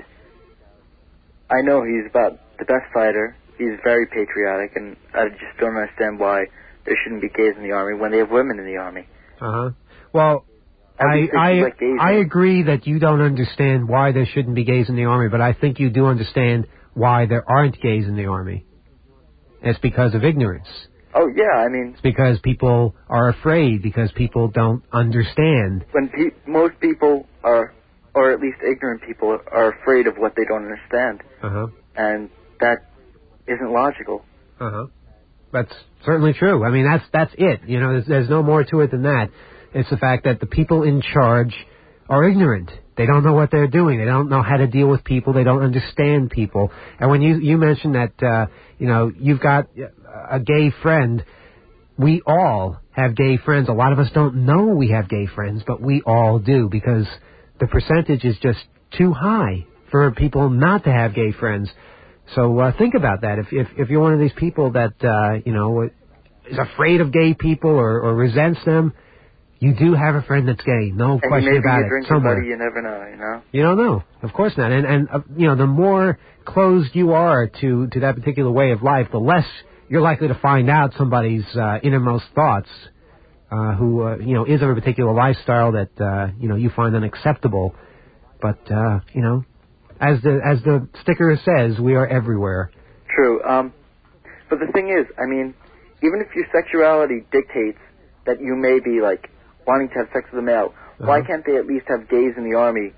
I know he's about the best fighter. He's very patriotic, and I just don't understand why there shouldn't be gays in the Army when they have women in the Army. Uh-huh. Well, I I, like I agree that you don't understand why there shouldn't be gays in the Army, but I think you do understand why there aren't gays in the Army. It's because of ignorance. Oh, yeah, I mean... It's because people are afraid, because people don't understand. When pe- most people are or at least ignorant people, are afraid of what they don't understand. Uh-huh. And that isn't logical. Uh-huh. That's certainly true. I mean, that's that's it. You know, there's, there's no more to it than that. It's the fact that the people in charge are ignorant. They don't know what they're doing. They don't know how to deal with people. They don't understand people. And when you, you mentioned that, uh, you know, you've got a gay friend, we all have gay friends. A lot of us don't know we have gay friends, but we all do, because the percentage is just too high for people not to have gay friends. So uh, think about that. If, if if you're one of these people that, uh, you know, is afraid of gay people or, or resents them, you do have a friend that's gay. No and question maybe about you it. drink Somewhere. Buddy, you never know, you know? You don't know. Of course not. And, and uh, you know, the more closed you are to, to that particular way of life, the less you're likely to find out somebody's uh, innermost thoughts, uh, who, uh, you know, is of a particular lifestyle that, uh, you know, you find unacceptable. But, uh, you know, as the as the sticker says, we are everywhere. True. Um, but the thing is, I mean, even if your sexuality dictates that you may be, like, wanting to have sex with a male, Uh-huh. why can't they at least have gays in the Army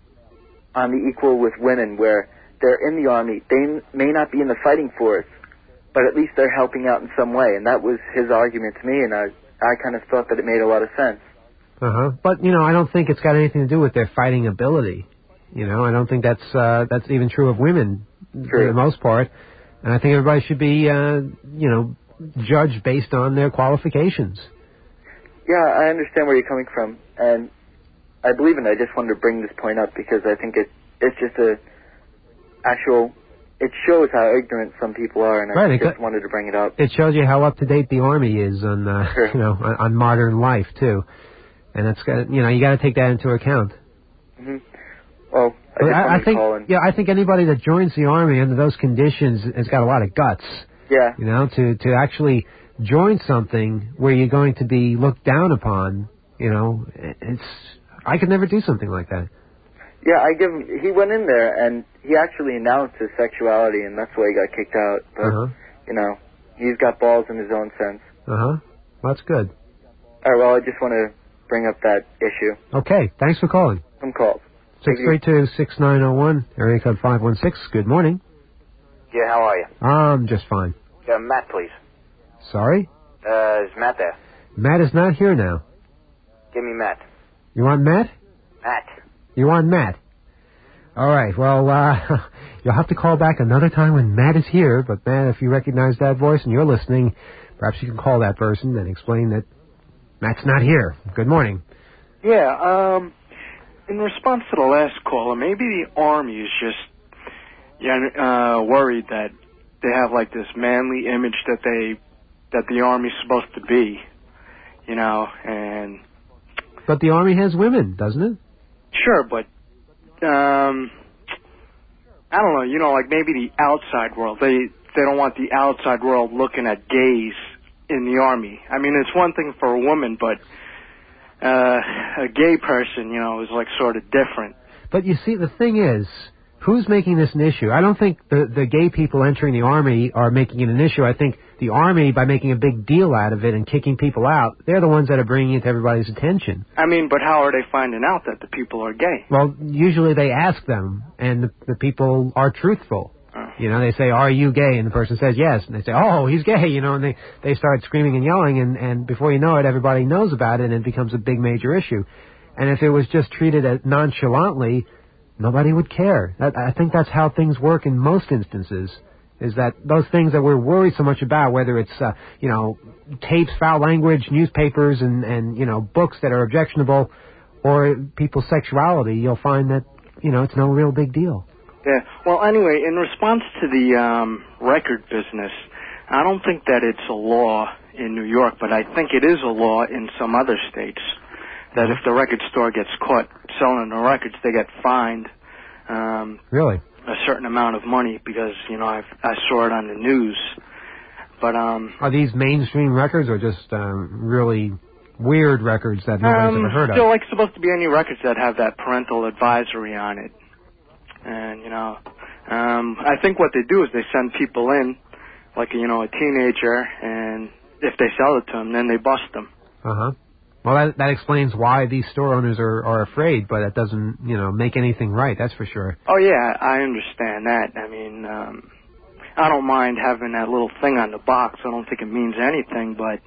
on the equal with women, where they're in the Army, they n- may not be in the fighting force, but at least they're helping out in some way? And that was his argument to me, and I, I kind of thought that it made a lot of sense. Uh-huh. But, you know, I don't think it's got anything to do with their fighting ability. You know, I don't think that's uh, that's even true of women for the most part. And I think everybody should be, uh, you know, judged based on their qualifications. Yeah, I understand where you're coming from, and I believe in it. I just wanted to bring this point up because I think it it's just a actual, it shows how ignorant some people are, and I Right, just it, wanted to bring it up. It shows you how up to date the Army is on, uh, Sure. you know, on, on modern life too, and it's got, you know, you got to take that into account. hmm Well, I just I, wanted I to think, call in. yeah, I think anybody that joins the Army under those conditions has got a lot of guts. Yeah. You know, to to actually join something where you're going to be looked down upon. You know, it's I could never do something like that. Yeah, I give him, he went in there and he actually announced his sexuality, and that's why he got kicked out. But, Uh huh. you know, he's got balls in his own sense. Uh huh. Well, that's good. All right, well, I just want to bring up that issue. Okay. Thanks for calling. Some calls. Six three two six nine zero one area code five one six. Good morning. Yeah, how are you? I'm just fine. Yeah, Matt, please. Sorry, Uh, is Matt there? Matt is not here now. Give me Matt. You want Matt? Matt. You want Matt? All right. Well, uh, you'll have to call back another time when Matt is here. But Matt, if you recognize that voice and you're listening, perhaps you can call that person and explain that Matt's not here. Good morning. Yeah, um, in response to the last caller, maybe the Army is just yeah, uh, worried that they have like this manly image that they that the Army's supposed to be, you know, and But the Army has women, doesn't it? sure, but um, I don't know, you know, like maybe the outside world, they they don't want the outside world looking at gays in the Army. I mean, it's one thing for a woman, but uh, a gay person, you know, is like sort of different. But you see, the thing is, who's making this an issue? I don't think the, the gay people entering the Army are making it an issue. I think the Army, by making a big deal out of it and kicking people out, they're the ones that are bringing it to everybody's attention. I mean, but how are they finding out that the people are gay? Well, usually they ask them, and the, the people are truthful. You know, they say, are you gay? And the person says yes. And they say, oh, he's gay, you know, and they, they start screaming and yelling, and, and before you know it, everybody knows about it, and it becomes a big major issue. And if it was just treated as nonchalantly, nobody would care. That, I think that's how things work in most instances, is that those things that we're worried so much about, whether it's, uh, you know, tapes, foul language, newspapers, and, and, you know, books that are objectionable, or people's sexuality, you'll find that, you know, it's no real big deal. Yeah. Well, anyway, in response to the um, record business, I don't think that it's a law in New York, but I think it is a law in some other states that if the record store gets caught selling the records, they get fined um, really a certain amount of money because, you know, I've, I saw it on the news. But um, are these mainstream records or just um, really weird records that nobody's um, ever heard of? Still, like, supposed to be any records that have that parental advisory on it. And, you know, um, I think what they do is they send people in, like, you know, a teenager, and if they sell it to them, then they bust them. Uh-huh. Well, that, that explains why these store owners are, are afraid, but that doesn't, you know, make anything right, that's for sure. Oh, yeah, I understand that. I mean, um, I don't mind having that little thing on the box. I don't think it means anything, but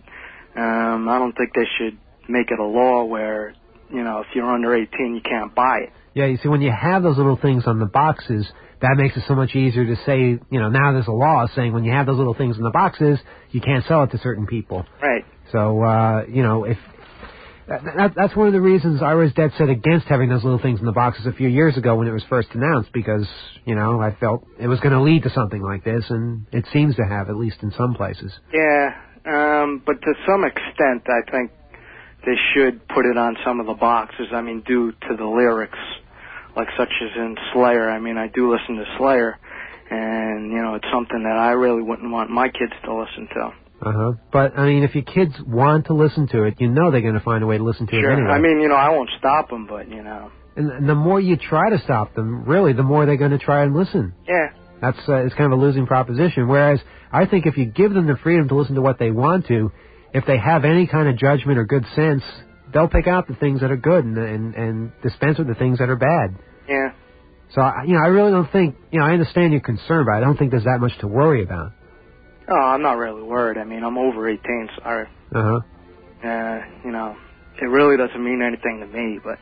um, I don't think they should make it a law where, you know, if you're under eighteen, you can't buy it. Yeah, you see, when you have those little things on the boxes, that makes it so much easier to say, you know, now there's a law saying when you have those little things in the boxes, you can't sell it to certain people. Right. So, uh, you know, if that, that's one of the reasons I was dead set against having those little things in the boxes a few years ago when it was first announced, because, you know, I felt it was going to lead to something like this, and it seems to have, at least in some places. Yeah, um, but to some extent, I think they should put it on some of the boxes. I mean, due to the lyrics, like such as in Slayer. I mean, I do listen to Slayer, and, you know, it's something that I really wouldn't want my kids to listen to. Uh-huh. But, I mean, if your kids want to listen to it, you know they're going to find a way to listen to Sure. it anyway. I mean, you know, I won't stop them, but, you know. And, and the more you try to stop them, really, the more they're going to try and listen. Yeah. That's uh, it's kind of a losing proposition. Whereas I think if you give them the freedom to listen to what they want to, if they have any kind of judgment or good sense, they'll pick out the things that are good and and, and dispense with the things that are bad. Yeah. So, I- you know, I really don't think, you know, I understand your concern, but I don't think there's that much to worry about. Oh, I'm not really worried. I mean, I'm over eighteen, so I, Uh-huh. uh, you know, it really doesn't mean anything to me, but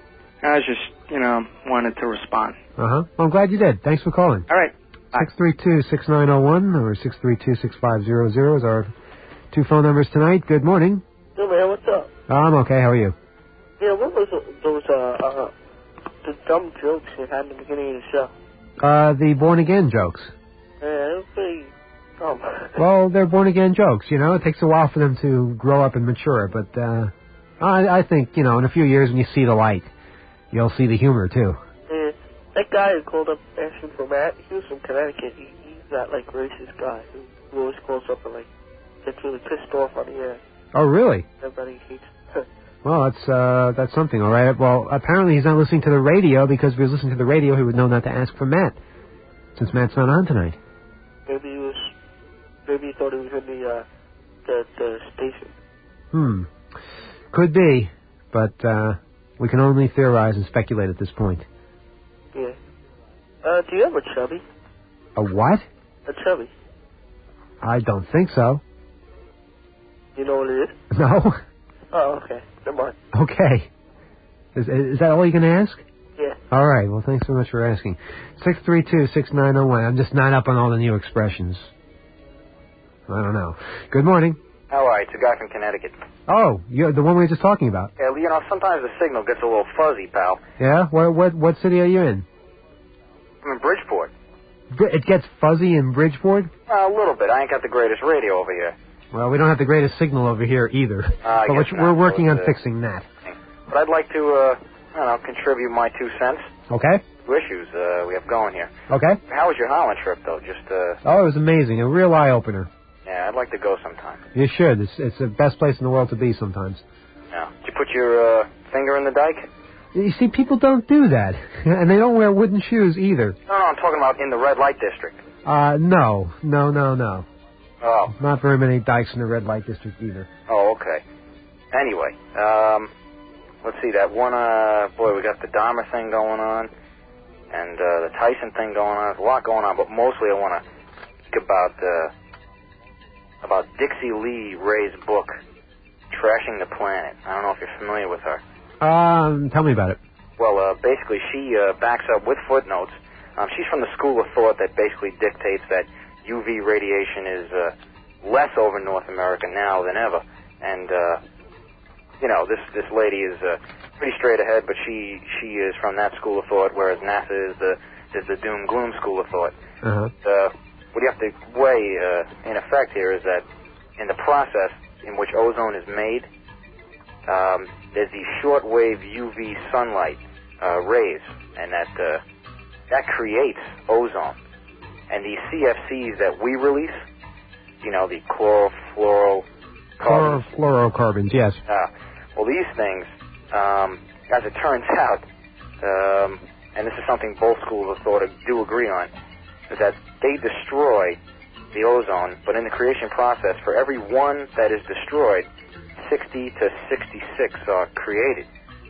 I was just, you know, wanted to respond. Uh-huh. Well, I'm glad you did. Thanks for calling. All right. six three two, six nine zero one or six three two, six five zero zero is our two phone numbers tonight. Good morning. Yo, man, what's up? I'm okay. How are you? Yeah, what was those, uh, uh, the dumb jokes you had in the beginning of the show? Uh, the born-again jokes. Yeah, it was pretty dumb. Well, they're born-again jokes, you know. It takes a while for them to grow up and mature, but uh, I, I think, you know, in a few years when you see the light, you'll see the humor, too. Yeah, that guy who called up asking for Matt, he was from Connecticut. He, he's that, like, racist guy who, who always calls up and, like, gets really pissed off on the air. Oh, really? Everybody hates Well, that's uh, that's something, all right. Well, apparently he's not listening to the radio, because if he was listening to the radio, he would know not to ask for Matt, since Matt's not on tonight. Maybe he was, maybe he thought he was in the, uh, the, the station. Hmm. Could be, but uh, we can only theorize and speculate at this point. Yeah. Uh, do you have a chubby? A what? A chubby. I don't think so. You know what it is? No? Oh, okay. Never mind. Okay. Is, is that all you're going to ask? Yeah. All right. Well, thanks so much for asking. six three two, six nine zero one. I'm just not up on all the new expressions. I don't know. Good morning. How are you? It's a guy from Connecticut. Oh, you're the one we were just talking about. Yeah, you know, sometimes the signal gets a little fuzzy, pal. Yeah? What what what city are you in? I'm in Bridgeport. Br- It gets fuzzy in Bridgeport? Uh, a little bit. I ain't got the greatest radio over here. Well, we don't have the greatest signal over here either. Uh, I but guess we're, we're not. working So on it's, uh, fixing that. But I'd like to, uh, I don't know, contribute my two cents Okay? to issues uh, we have going here. Okay? How was your Holland trip, though? Just, uh, Oh, it was amazing. A real eye-opener. yeah, I'd like to go sometime. You should. It's, it's the best place in the world to be sometimes. Yeah. Did you put your uh, finger in the dike? You see, people don't do that. And they don't wear wooden shoes either. No, no, I'm talking about in the red light district. Uh, no. No, no, no. Oh. Not very many dikes in the red light district either. Oh, okay. Anyway, um, let's see, that one, uh, boy, we got the Dahmer thing going on, and uh, the Tyson thing going on. There's a lot going on, but mostly I want to speak about, uh, about Dixie Lee Ray's book, Trashing the Planet. I don't know if you're familiar with her. Um, tell me about it. Well, uh, basically, she uh, backs up with footnotes. Um, she's from the school of thought that basically dictates that U V radiation is uh, less over North America now than ever. And, uh, you know, this this lady is uh, pretty straight ahead, but she she is from that school of thought, whereas NASA is the is the doom gloom school of thought. Uh-huh. Uh, what you have to weigh uh, in effect here is that in the process in which ozone is made, um, there's the shortwave U V sunlight uh, rays, and that uh, that creates ozone. And these C F Cs that we release, you know, the chlorofluorocarbons. Chlorofluorocarbons, yes. Uh, well, these things, um, as it turns out, um, and this is something both schools of thought do agree on, is that they destroy the ozone, but in the creation process, for every one that is destroyed, sixty to sixty-six are created.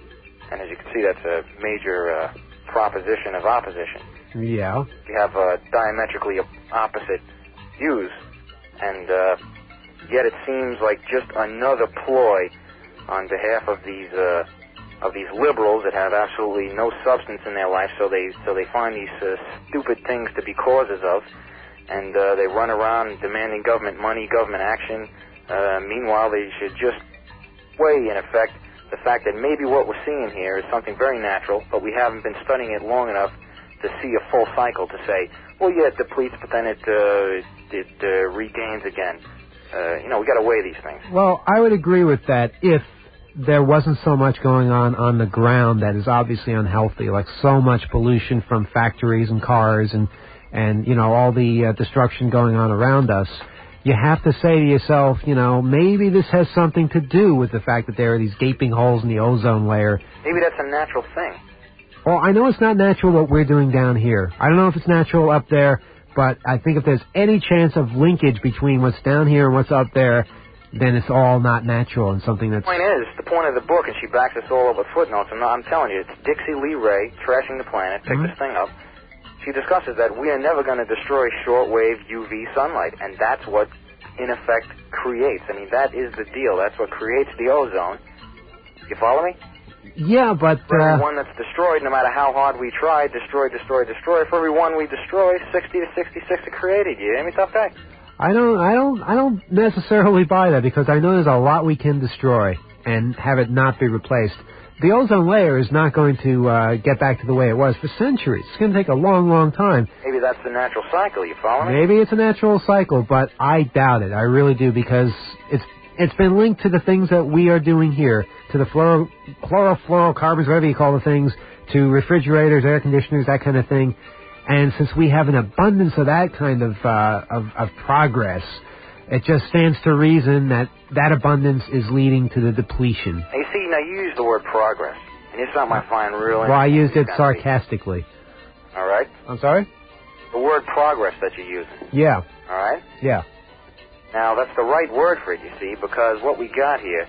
And as you can see, that's a major uh, proposition of opposition. Yeah. You have uh, diametrically opposite views, and uh, yet it seems like just another ploy on behalf of these uh, of these liberals that have absolutely no substance in their life. So they so they find these uh, stupid things to be causes of, and uh, they run around demanding government money, government action. Uh, meanwhile, they should just weigh, in effect, the fact that maybe what we're seeing here is something very natural, but we haven't been studying it long enough to see a full cycle to say, well, yeah, it depletes, but then it uh, it uh, regains again. Uh, you know, we got to weigh these things. Well, I would agree with that if there wasn't so much going on on the ground that is obviously unhealthy, like so much pollution from factories and cars and, and you know, all the uh, destruction going on around us. You have to say to yourself, you know, maybe this has something to do with the fact that there are these gaping holes in the ozone layer. Maybe that's a natural thing. Well, I know it's not natural what we're doing down here. I don't know if it's natural up there, but I think if there's any chance of linkage between what's down here and what's up there, then it's all not natural and something that's... The point is, the point of the book, and she backs us all up with footnotes, and I'm telling you, it's Dixie Lee Ray, Trashing the Planet, pick Mm-hmm. this thing up. She discusses that we are never going to destroy shortwave U V sunlight, and that's what, in effect, creates. I mean, that is the deal. That's what creates the ozone. You follow me? Yeah, but... For Uh, every one that's destroyed, no matter how hard we try, destroy, destroy, destroy, for every one we destroy, sixty to sixty-six are created. You hear me, tough guy? I don't, I don't, I don't necessarily buy that because I know there's a lot we can destroy and have it not be replaced. The ozone layer is not going to uh, get back to the way it was for centuries. It's going to take a long, long time. Maybe that's the natural cycle. You follow me? Maybe it's a natural cycle, but I doubt it. I really do because it's it's been linked to the things that we are doing here, to the fluoro, chlorofluorocarbons, whatever you call the things, to refrigerators, air conditioners, that kind of thing. And since we have an abundance of that kind of, uh, of of progress, it just stands to reason that that abundance is leading to the depletion. Now, you see, now you use the word progress, and it's something I find really... Well, I used it interesting. sarcastically. All right? I'm sorry? The word progress that you're using. Yeah. All right? Yeah. Now, that's the right word for it, you see, because what we got here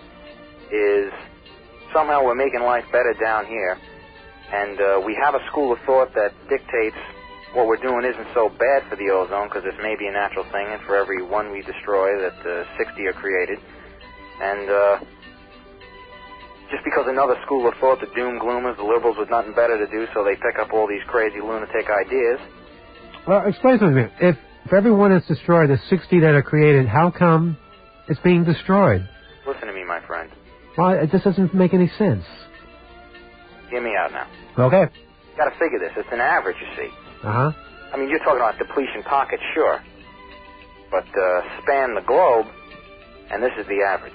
is somehow we're making life better down here, and uh, we have a school of thought that dictates what we're doing isn't so bad for the ozone because this may be a natural thing, and for every one we destroy, that uh, sixty are created. And uh, just because another school of thought, the doom gloomers, the liberals, with nothing better to do, so they pick up all these crazy lunatic ideas. Well, explain something to me. If for every one that's destroyed, there's sixty that are created, how come it's being destroyed? Listen to me, my friend. Well, it just doesn't make any sense. Hear me out now. Okay. You got to figure this. It's an average, you see. Uh-huh. I mean, you're talking about depletion pockets, sure. But uh, span the globe, and this is the average.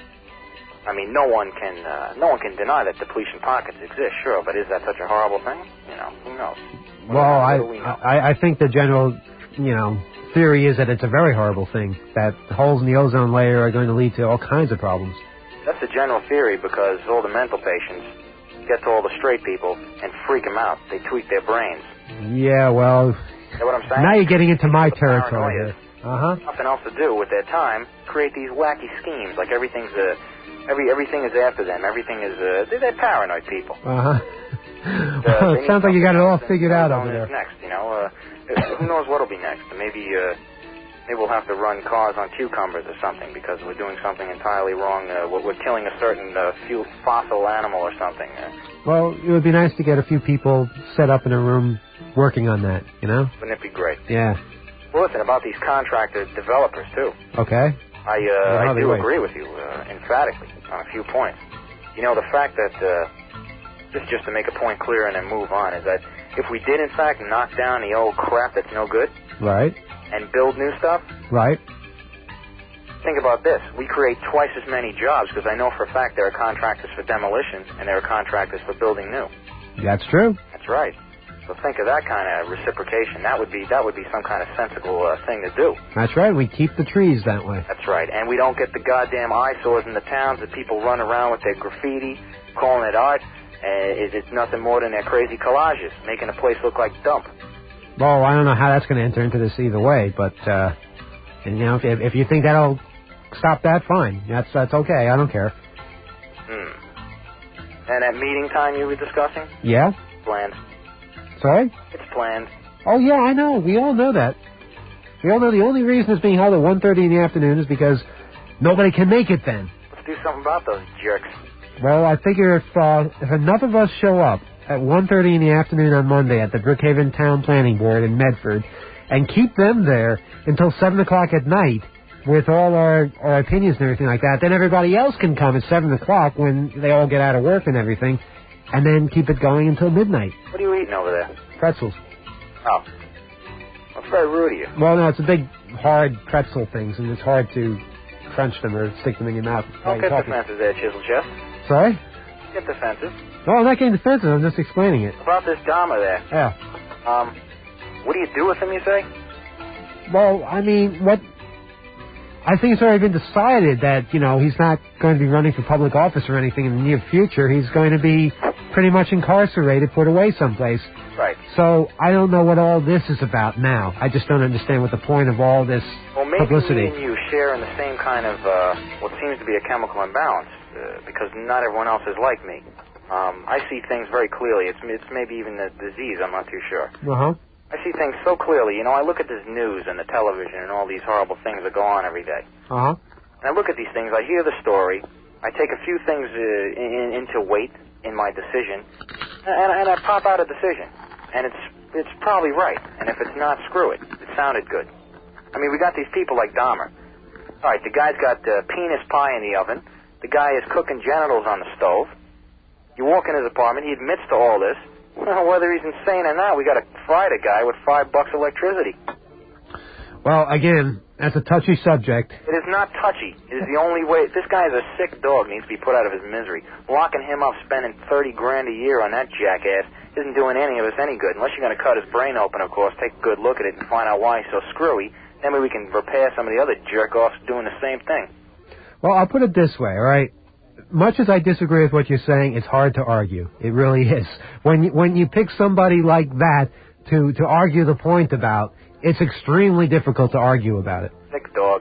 I mean, no one can uh, no one can deny that depletion pockets exist, sure. But is that such a horrible thing? You know, who knows? Well, I, What do we know? I I think the general, you know, theory is that it's a very horrible thing, that holes in the ozone layer are going to lead to all kinds of problems. That's the general theory because all the mental patients get to all the straight people and freak them out. They tweak their brains. Yeah, well, You know what I'm saying? now you're getting into my The territory paranoias. here. Uh-huh. Nothing else to do with their time. Create these wacky schemes like everything's uh, every everything is after them. Everything is uh, they're, they're paranoid people. Uh-huh. Uh, Well, they it need sounds like you got it all something figured else out and over ozone there. is next, you know. Uh, who knows what'll be next? Maybe uh, maybe we'll have to run cars on cucumbers or something because we're doing something entirely wrong. Uh, we're, we're killing a certain uh, few fossil animal or something. Uh, Well, it would be nice to get a few people set up in a room working on that, you know? wouldn't it be great? Yeah. Well, listen, about these contractor developers, too. Okay. I, uh, Well, how I they do wait. agree with you uh, emphatically on a few points. You know, the fact that, uh, just, just to make a point clear and then move on, is that if we did, in fact, knock down the old crap that's no good Right. and build new stuff, Right. think about this. We create twice as many jobs because I know for a fact there are contractors for demolition and there are contractors for building new. That's true. That's right. So think of that kind of reciprocation. That would be that would be some kind of sensible uh, thing to do. That's right. We keep the trees that way. That's right. And we don't get the goddamn eyesores in the towns that people run around with their graffiti, calling it art. Uh, it- it's nothing more than their crazy collages, making a place look like dump. Well, I don't know how that's going to enter into this either way, but, uh, and, you know, if, if you think that'll stop that, fine. That's that's okay. I don't care. Hmm. And at meeting time you were discussing? Yeah? Planned. Sorry? It's planned. Oh, yeah, I know. We all know that. We all know the only reason it's being held at one thirty in the afternoon is because nobody can make it then. Let's do something about those jerks. Well, I figure if uh, if enough of us show up at one thirty in the afternoon on Monday at the Brookhaven Town Planning Board in Medford and keep them there until seven o'clock at night with all our, our opinions and everything like that, then everybody else can come at seven o'clock when they all get out of work and everything, and then keep it going until midnight. What are you eating over there? Pretzels. Oh. That's very rude of you. Well, no, it's a big, hard pretzel things, and it's hard to crunch them or stick them in your mouth. Don't get defensive there, Chisel Chest. Sorry? Get defensive. No, I'm not getting defensive. I'm just explaining it. About this Dahmer there. Yeah. Um, what do you do with him, you say? Well, I mean, what... I think it's already been decided that, you know, he's not going to be running for public office or anything in the near future. He's going to be pretty much incarcerated, put away someplace. Right. So I don't know what all this is about now. I just don't understand what the point of all this well, maybe publicity. me and you share in the same kind of uh, what seems to be a chemical imbalance, uh, because not everyone else is like me. Um, I see things very clearly. It's it's maybe even a disease. I'm not too sure. Uh-huh. I see things so clearly. You know, I look at this news and the television and all these horrible things that go on every day. Uh-huh. And I look at these things, I hear the story, I take a few things uh, in, into weight in my decision, and, and I pop out a decision. And it's it's probably right. And if it's not, screw it. It sounded good. I mean, we got these people like Dahmer. All right, the guy's got uh, penis pie in the oven. The guy is cooking genitals on the stove. You walk in his apartment, he admits to all this. Well, whether he's insane or not, we got to fry the guy with five bucks electricity. Well, again, that's a touchy subject. It is not touchy. It is the only way. This guy is a sick dog, needs to be put out of his misery. Locking him up, spending thirty grand a year on that jackass isn't doing any of us any good. Unless you're going to cut his brain open, of course, take a good look at it and find out why he's so screwy. Then maybe we can repair some of the other jerk-offs doing the same thing. Well, I'll put it this way, all right? Much as I disagree with what you're saying, it's hard to argue. It really is. When you, when you pick somebody like that to, to argue the point about, it's extremely difficult to argue about it. Sick dog.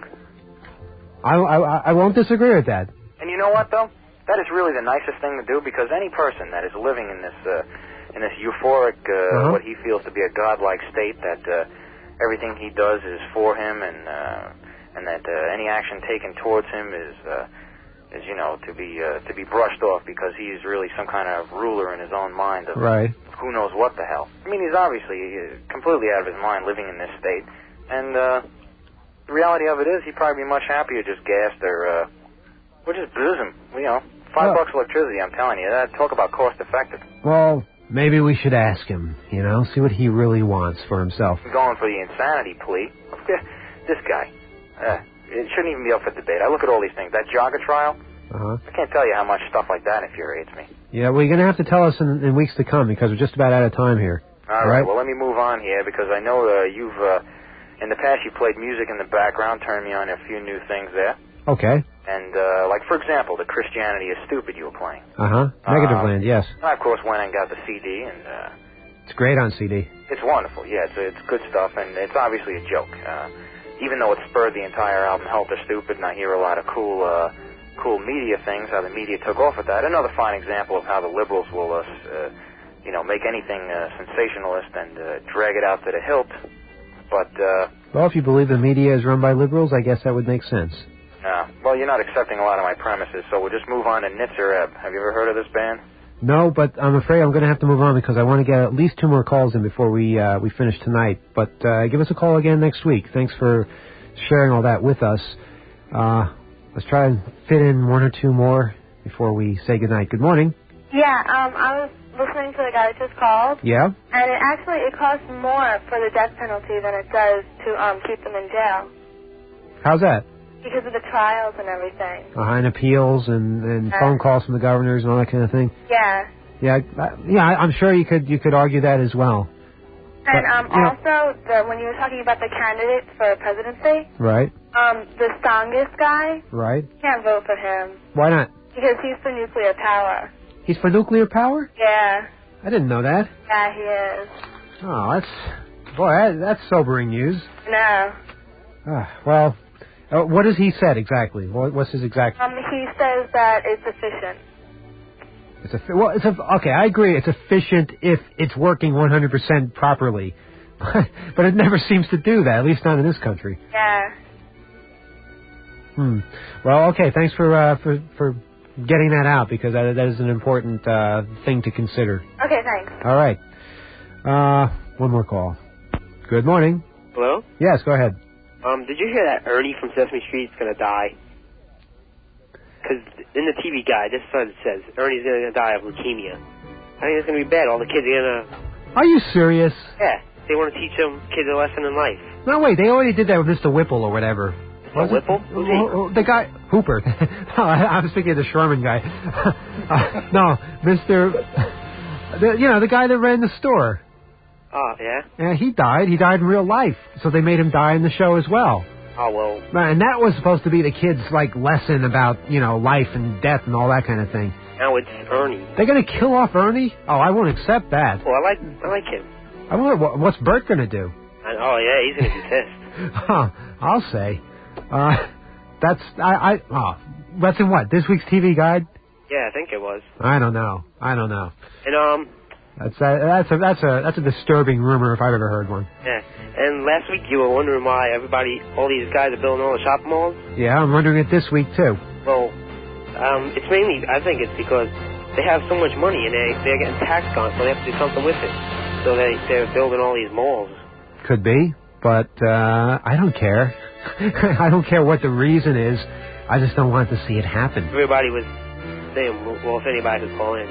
I, I, I won't disagree with that. And you know what, though? That is really the nicest thing to do, because any person that is living in this uh, in this euphoric, uh, uh-huh. what he feels to be a godlike state, that uh, everything he does is for him, and uh, and that uh, any action taken towards him is, uh, is you know, to be uh, to be brushed off because he's really some kind of ruler in his own mind of right. who knows what the hell. I mean, he's obviously uh, completely out of his mind living in this state, and uh, the reality of it is he'd probably be much happier just gassed or, uh, we'll just booze him, you know. Five well, bucks electricity, I'm telling you. That, talk about cost effective. Well, maybe we should ask him, you know, see what he really wants for himself. I'm going for the insanity plea. This guy. Uh, it shouldn't even be up for debate. I look at all these things. That jogger trial, uh-huh. I can't tell you how much stuff like that infuriates me. Yeah, well, you're going to have to tell us in, in weeks to come because we're just about out of time here. All, all right. right, well, let me move on here because I know uh, you've, uh, in the past, you played music in the background, turned me on a few new things there. Okay. And, uh, like, for example, the Christianity is Stupid you were playing. Uh-huh. Negative uh, Land, yes. I, of course, went and got the C D, and, uh... It's great on C D. It's wonderful, yeah. It's, it's good stuff, and it's obviously a joke. Uh, even though it spurred the entire album, Helter Stupid, and I hear a lot of cool, uh, cool media things, how the media took off with that. Another fine example of how the liberals will, uh, uh you know, make anything uh, sensationalist and uh, drag it out to the hilt. But, uh... Well, if you believe the media is run by liberals, I guess that would make sense. Uh, well, you're not accepting a lot of my premises, so we'll just move on to Nitzer Ebb. Have you ever heard of this band? No, but I'm afraid I'm going to have to move on because I want to get at least two more calls in before we uh, we finish tonight. But uh, give us a call again next week. Thanks for sharing all that with us. Uh, let's try and fit in one or two more before we say goodnight. Good morning. Yeah, um, I was listening to the guy that just called. Yeah? And it actually, it costs more for the death penalty than it does to um, keep them in jail. How's that? Because of the trials and everything. Behind appeals and, and uh, phone calls from the governors and all that kind of thing. Yeah. Yeah, I, yeah. I'm sure you could you could argue that as well. And but, um, yeah. also, the, when you were talking about the candidates for presidency, right? Um, the strongest guy, right? Can't vote for him. Why not? Because he's for nuclear power. He's for nuclear power? Yeah. I didn't know that. Yeah, he is. Oh, that's boy, that, that's sobering news. No. Ah, well. Uh, what has he said exactly? What, what's his exact... Um, he says that it's efficient. It's a, well, it's a, okay, I agree. It's efficient if it's working one hundred percent properly. But it never seems to do that, at least not in this country. Yeah. Hmm. Well, okay, thanks for uh, for for getting that out, because that, that is an important uh, thing to consider. Okay, thanks. All right. Uh, one more call. Good morning. Hello? Yes, go ahead. Um, did you hear that Ernie from Sesame Street's going to die? Because in the T V guide, this son says Ernie's going to die of leukemia. I think it's going to be bad. All the kids are going to... Are you serious? Yeah, they want to teach them kids a lesson in life. No, wait, they already did that with Mister Whipple or whatever. Was Whipple? Who's he? The guy, Hooper. No, I, I was thinking of the Sherman guy. uh, no, Mister The, you know, the guy that ran the store. Oh, yeah? Yeah, he died. He died in real life. So they made him die in the show as well. Oh, well. And that was supposed to be the kids' like lesson about, you know, life and death and all that kind of thing. Now it's Ernie. They're going to kill off Ernie? Oh, I won't accept that. Well, I like I like him. I wonder what, what's Bert going to do? And, oh, yeah, he's going to be pissed. Huh, I'll say. Uh, that's, I, I, oh, that's in what, this week's T V guide? Yeah, I think it was. I don't know. I don't know. And, um... That's a, that's a, that's a, that's a disturbing rumor if I've ever heard one. Yeah. And last week you were wondering why everybody, all these guys are building all the shopping malls? Yeah, I'm wondering it this week, too. Well, um, it's mainly, I think it's because they have so much money and they, they're getting taxed on it, so they have to do something with it. So they, they're building all these malls. Could be, but uh, I don't care. I don't care what the reason is. I just don't want to see it happen. Everybody was saying, well, if anybody could call in,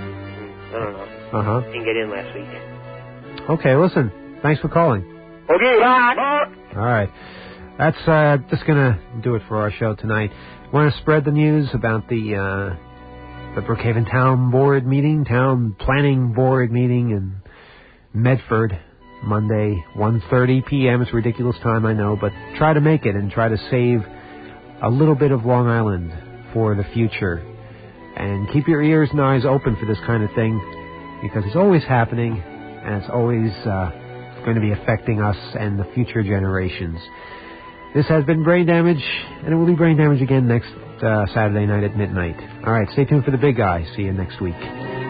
I don't know. Uh-huh. Didn't get in last week. Okay, listen. Thanks for calling. Okay, bye. All right. That's uh, just going to do it for our show tonight. Want to spread the news about the uh, the Brookhaven Town Board meeting, Town Planning Board meeting in Medford, Monday, one thirty p.m. It's a ridiculous time, I know, but try to make it and try to save a little bit of Long Island for the future. And keep your ears and eyes open for this kind of thing, because it's always happening, and it's always uh, going to be affecting us and the future generations. This has been Brain Damage, and it will be Brain Damage again next uh, Saturday night at midnight. All right, stay tuned for the big guy. See you next week.